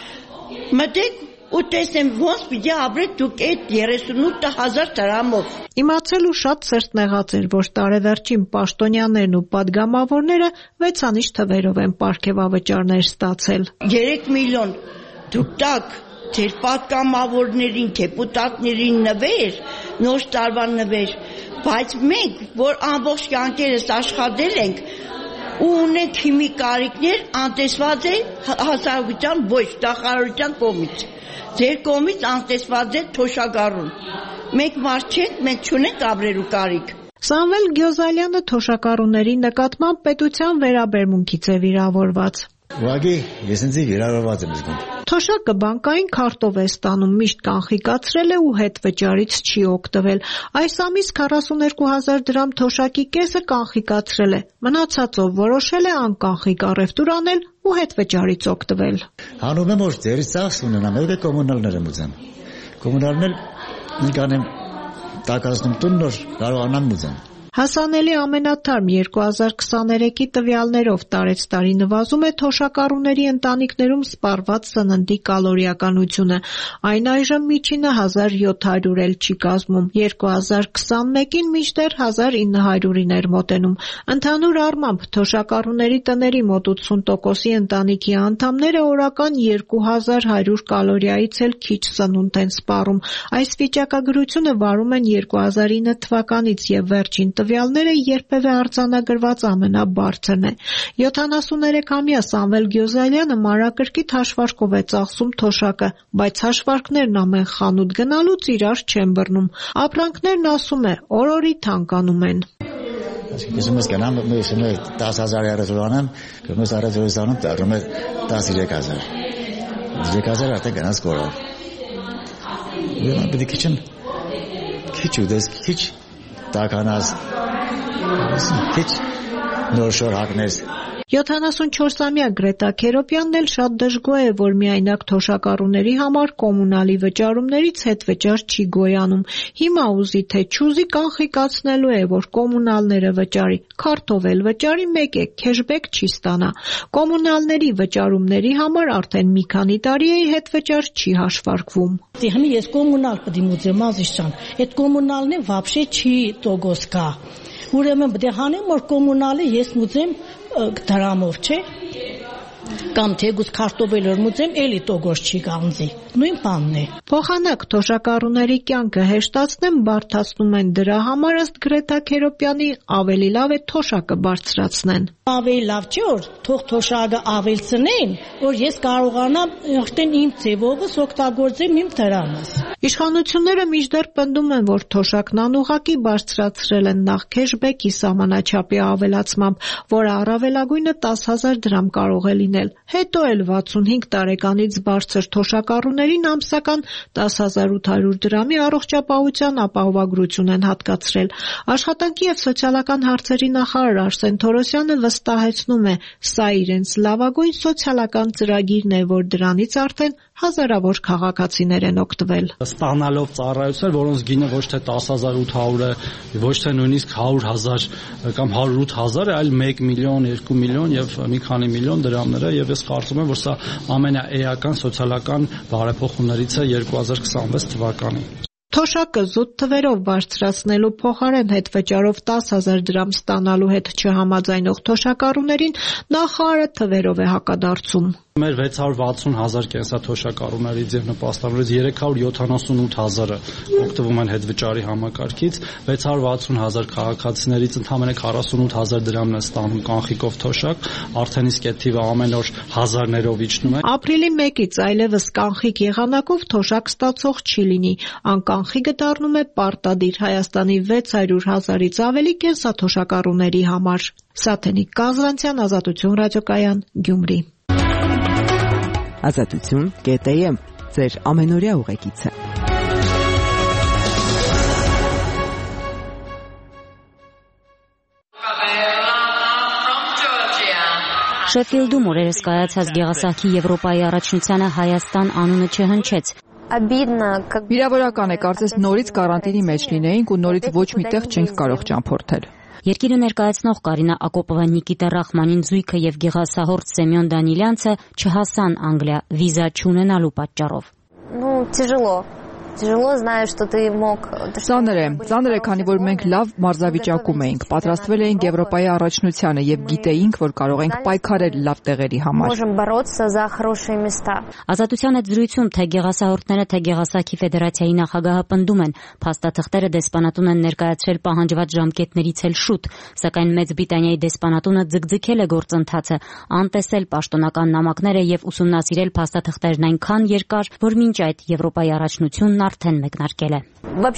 O: Մտեք ու տեսնեմ ոնց պիտի ապրեք դուք այդ 38,000 դրամով։
P: Իմացելու շատ սերտնեղած էր, որ տարեվերջին պաշտոնյաներն ու պատգամավորները 6-անիշ թվերով են պարգևավճարներ ստացել։
O: 3 միլիոն դուք տակ ձեր պատգամավորներին, դեպուտատներին նվեր, նոր տարվա նվեր, բայց մենք, որ ամբողջ կյանքերս աշխատել ենք ու ունենք հիմի կարիքներ, անտեսված է հասարակության ոչ նախարարության կողմից։ Ձեր կողմից անտեսված է թոշակառուն։ Մենք մարդ չենք, մենք չունենք ապրելու կարիք։
P: Սամվել Գյոզալյանը թոշակառուների նկատմամբ պետության վերաբերմունքից է վիրավորված։
Q: Ուղղակի ես ինձ վիրավորված եմ զգում։
P: Թոշակը բանկային քարտով է ստանում, միշտ կանխիկացրել է ու հետ վճարից չի օգտվել։ Այս ամիս 42,000 դրամ թոշակի կեսը կանխիկացրել է, մնացածով որոշել է անկանխիկ առևտուր անել ու հետ վճարից օգտվել։
Q: Հանում եմ, որ ձերից ծախս ունենամ, եկեք կոմունալներ եմ ուզեմ։ Կոմունալներ ինքան եմ տակածնում տուն, նոր կարողանամ ուզեմ։
P: Հասանելի ամենաթարմ 2023-ի տվյալներով տարեցտարի նվազում է թոշակառուների ընտանիքներում սպառված սննդի կալորիականությունը։ Այն այժմ միջինը 1700 էլ չի կազմում, 2021-ին մինչդեռ 1900-ին էր մոտենում։ Ընդհանուր առմամբ թոշակառուների տների մոտ 80%-ի ընտանիքի անդամները օրական 2100 կալորիայից էլ քիչ սնունդ են սպառում։ Այս վիճակագրությունը վարում են 2009 թվականից եւ վերջին տվյալները երբևէ արձանագրված ամենաբարձրն է։ 73-ամյա Սամվել Գյոզալյանը մանրակրկիտ հաշվարկով է ծախսում թոշակը, բայց հաշվարկներն ամեն խանութ գնալուց իրար չեն բռնում։ Ապրանքներն, ասում է, օր-օրի թանկանում են։
Q: Ես ես գնամ 10,000 առևտուրանեմ, գնոց առևտուրանում դառնում է 13,000։ 13,000 արդեն գնաց կորավ։ Ուրեմն պետք է քիչ ուտես, քիչ տականած, քիչ նոր շոր հագնես։
P: 74-ամյա Գրետա Քերոպյանն էլ շատ դժգոհ է, որ միայնակ թոշակառուների համար կոմունալի վճարումներից հետ վճար չի գոյանում։ Հիմա ուզի թե չուզի կանխիկացնելու է, որ կոմունալները վճարի, քարտով էլ վճարի, մեկ է քեշբեք չի ստանա։ Կոմունալների վճարումների համար արդեն մի քանի տարի է հետ վճար չի հաշվարկվում։
R: Հիմա ես կոմունալ պետք է ուզեմ ազիշան, այդ կոմունալն вообще չի տոգոս կա։ Ուրեմն պետք է հանեմ, որ կոմունալը ես ուզեմ դրամով, չէ։ Կամ թեգուց քարտոֆել ըրմուծեմ, էլի տոգոս չի գանձի։ Նույն բանն է։
P: Փոխանակ թոշակառուների կյանքը հեշտացնեն, բարդացնում են դրա համար ըստ Գրետա Քերոպյանի ավելի լավ է թոշակը բարձրացնեն։
R: Ավելի լավ չէ որ թող թոշակը ավելցնեն, որ ես կարողանամ արդեն իմ ձևովս օգտագործեմ իմ դրանս։
P: Իշխանությունները մինչդեռ պնդում են, որ թոշակն անուղղակի բարձրացրել են նախ քեշբեքի սահմանաչափի ավելացմամբ, որը առավելագույնը 10,000 դրամ կարող է լինել։ Հետո էլ 65 տարեկանից բարձր թոշակառուներին ամսական 10,800 դրամի առողջապահության ապահովագրություն են հատկացրել։ Աշխատանքի և սոցիալական հարցերի նախարար Արսեն Թորոսյանը վստահեցնում է, սա իրենց լավագույն սոցիալական ծրագիրն է, որ դրանից արդեն հազարավոր քաղաքացիներ են օգտվել։
S: Ստանալով ծառայություններ, որոնց գինը ոչ թե 10,800 է, ոչ թե նույնիսկ 100,000 կամ 108,000 է, այլ 1 միլիոն, 2 միլիոն եւ մի քանի միլիոն դրամներ է, եւ ես կարծում եմ, որ սա ամենաէական սոցիալական բարեփոխումներից է 2026 թվականին։
P: Թոշակը զուտ թվերով բարձրացնելու փոխարեն հետվճարով 10,000 դրամ ստանալու հետ չհամաձայնող թոշակառուներին նախարարը թվերով է հակադարձում։
S: Մեր 660,000 կենսաթոշակառուներից եւ նպաստավորից 378,000-ը օգտվում են հետվճարի համակարգից, 660,000 քաղաքացիներից ընդամենը 48,000 դրամն է ստանում կանխիկով թոշակ, արդեն իսկ այդ թիվը ամեն օր հազարներով իջնում է։
P: Ապրիլի 1-ից այլևս կանխիկ եղանակով թոշակ ստացող չի լինի, անկանխիկը դառնում է պարտադիր Հայաստանի 600,000-ից ավելի կենսաթոշակառուների համար։ Սաթենիկ Կազրանցյան, Ազատություն ռադիոկայան, Գյումրի։
N: Ազատություն.am ձեր ամենօրյա ուղեկիցը։
I: Շեֆիլդում օրերս կայացած գեղասահքի Եվրոպայի առաջնությանը Հայաստան անունը չհնչեց։
T: Վիրավորական է, կարծես նորից կարանտինի մեջ լինեինք ու նորից ոչ մի տեղ չենք կարող ճամփորդել։
I: Երկիրը ներկայացնող Կարինա Ակոպովը, Նիկիտա Ռախմանին Զույգը եւ գեղասահորդ Սեմյոն Դանիլյանցը չհասան Անգլիա վիզա չունենալու պատճառով։
T: Ծանր է, քանի որ մենք լավ մարզավիճակում էինք, պատրաստվել էինք Եվրոպայի առաջնությանը եւ գիտեինք, որ կարող ենք պայքարել լավ տեղերի համար։
I: Ազատության հետ զրույցում թե գեղասահորդները, թե Գեղասահքի ֆեդերացիայի նախագահը պնդում են, փաստաթղթերը դեսպանատուն են ներկայացրել պահանջված ժամկետներից էլ շուտ, սակայն Մեծ Բրիտանիայի դեսպանատունը ձգձգել է գործընթացը, անտեսել պաշտոնական նամակները եւ ուսումնասիրել փաստաթղթերն այնքան երկար, որ մինչ այդ Եվրոպայի առաջնությունն արդեն մեկնարկել է։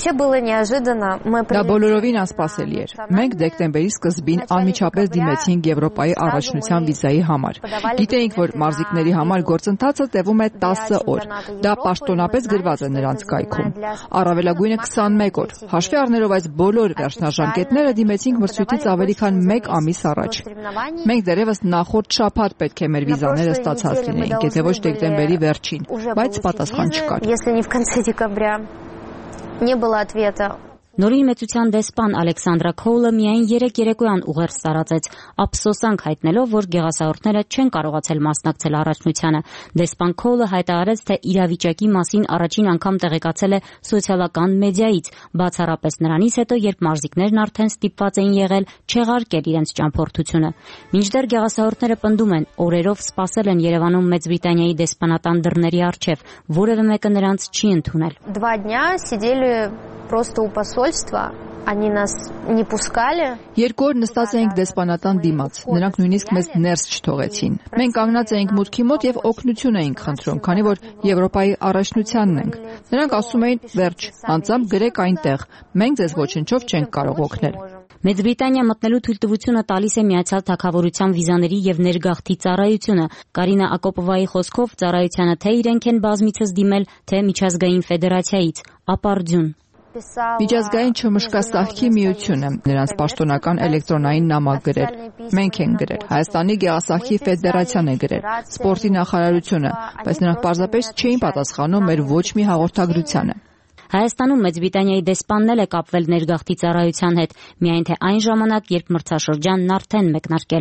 T: Դա բոլորովին անսպասելի էր։ Մենք դեկտեմբերի սկզբին անմիջապես դիմեցինք Եվրոպայի առաջնության վիզայի համար։ Գիտեինք, որ մարզիկների համար գործընթացը տևում է 10 օր։ Դա պաշտոնապես գրված է նրանց կայքում։ Առավելագույնը 21 օր։ Հաշվի առնելով այս բոլոր վերջնաժամկետները դիմեցինք մրցույթից ավելի քան 1 ամիս առաջ։ Մենք դեռևս նախորդ շաբաթ պետք է մեր վիզաները ստացած լինեինք, եթե ոչ դեկտեմբերի վերջին, բայց պատասխան չկար։
I: Не было ответа. Նորին մեծության դեսպան Ալեքսանդրա Քոուլը միայն 3 երեկոյան ուղերձ տարածեց, ափսոսանք հայտնելով, որ գեղասահորդները չեն կարողացել մասնակցել առաջնությանը։ Դեսպան Քոուլը հայտարարեց, թե իրավիճակի մասին առաջին անգամ տեղեկացել է սոցիալական մեդիայից, բացառապես նրանից հետո, երբ մարզիկներն արդեն ստիպված էին եղել չեղարկել իրենց ճամփորդությունը։ Մինչդեռ գեղասահորդները պնդում են, օրերով սպասել են Երևանում Մեծ Բրիտանիայի դեսպանատան դռների առջև, որևէ մեկը նրանց չի ընդունել։
U: 2 дня сидели просто у посольства, они нас не пускали.
T: 2 օր նստած էինք դեսպանատան դիմաց, նրանք նույնիսկ մեզ ներս չթողեցին։ Մենք կանգնած էինք մուտքի մոտ եւ օգնություն էինք խնդրում, քանի որ Եվրոպայի առաջնությանն ենք։ Նրանք ասում էին՝ վերջ, անձամբ գրեք այնտեղ, մենք ձեզ ոչնչով չենք կարող օգնել։
I: Մեծ Բրիտանիա մտնելու թույլտվությունը տալիս է Միացյալ Թագավորության վիզաների եւ ներգաղթի ծառայությունը։ Կարինա Ակոպովայի խոսքով ծառայությանը թե իրենք են բազմիցս դիմել, թե միջազգային ֆեդերացիայից, ապարդյուն։
T: Միջազգային չմշկասահքի միությունը նրանց պաշտոնական էլեկտրոնային նամակ գրել։ Մենք ենք գրել, Հայաստանի գեղասահքի ֆեդերացիան է գրել, սպորտի նախարարությունը, բայց նրանք պարզապես չէին պատասխանում մեր ոչ մի հաղորդագրությանը։
I: Հայաստանում Մեծ Բրիտանիայի դեսպանն էլ է կապվել ներգաղթի ծառայության հետ, միայն թե այն ժամանակ, երբ մրցաշրջանն արդեն մեկնարկել էր։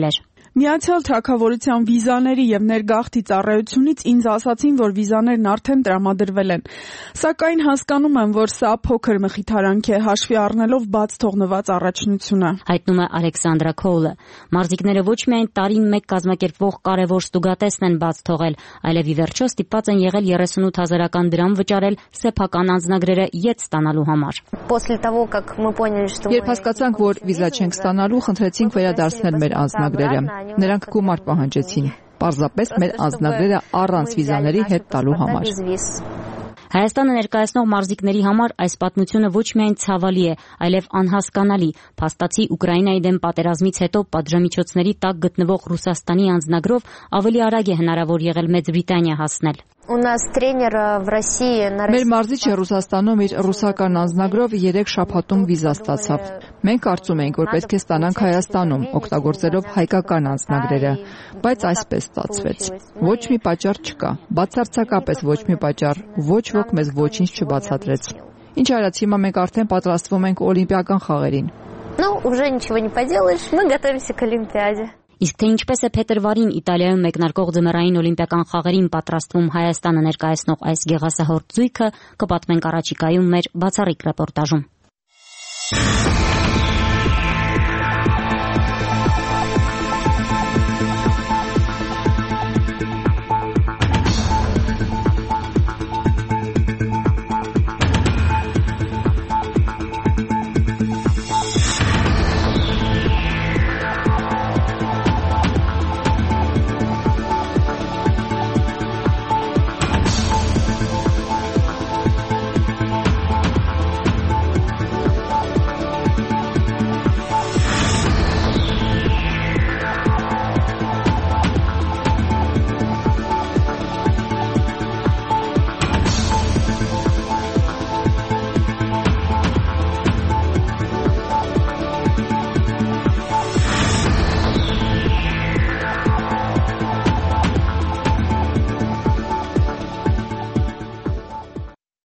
B: Միացյալ Թագավորության վիզաների եւ ներգաղթի ծառայությունից ինձ ասացին, որ վիզաներն արդեն տրամադրվել են։ Սակայն հասկանում եմ, որ սա փոքր մխիթարանք է, հաշվի առնելով բաց թողնված առաջնությունը։
I: Հայտնում է Ալեքսանդրա Քոլը։ Մարզիկները ոչ միայն տարին մեկ կազմակերպվող կարևոր ստուգատեսն են բաց թողել, այլև ի վերջո ստիպված են եղել 38,000 դրամ վճարել սեփական անձնագրերը ետ ստանալու համար։
T: Երբ հասկացանք, որ վիզա չենք ստանալու, խնդրեցինք վերադարձնել մեր անձնագրերը։ Նրանք գումար պահանջեցին, պարզապես մեր անձնագրերը առանց վիզաների հետ տալու համար։
I: Հայաստանը ներկայացնող մարզիկների համար այս պատմությունը ոչ միայն ցավալի է, այլև անհասկանալի։ Փաստացի Ուկրաինայի դեմ պատերազմից հետո պատժամիջոցների տակ գտնվող Ռուսաստանի անձնագրով ավելի արագ է հնարավոր եղել Մեծ Բրիտանիա հասնել։
T: Մեր մարզիչը Ռուսաստանում իր ռուսական անձնագրով 3 շաբաթում վիզա ստացավ։ Մենք կարծում էինք, որ պետք է ստանանք Հայաստանում, օգտագործելով հայկական անձնագրերը, բայց այսպես ստացվեց։ Ոչ մի պատճառ չկա, բացարձակապես ոչ մի պատճառ, ոչ ոք մեզ ոչինչ չբացատրեց։ Ինչ արած, հիմա մենք արդեն պատրաստվում ենք Օլիմպիական խաղերին։
I: Իսկ թե ինչպես է փետրվարին Իտալիայում մեկնարկող ձմեռային օլիմպիական խաղերին պատրաստվում Հայաստանը ներկայացնող այս գեղասահորձ զույգը, կպատմենք առաջիկայում մեր բացառիկ ռեպորտաժում։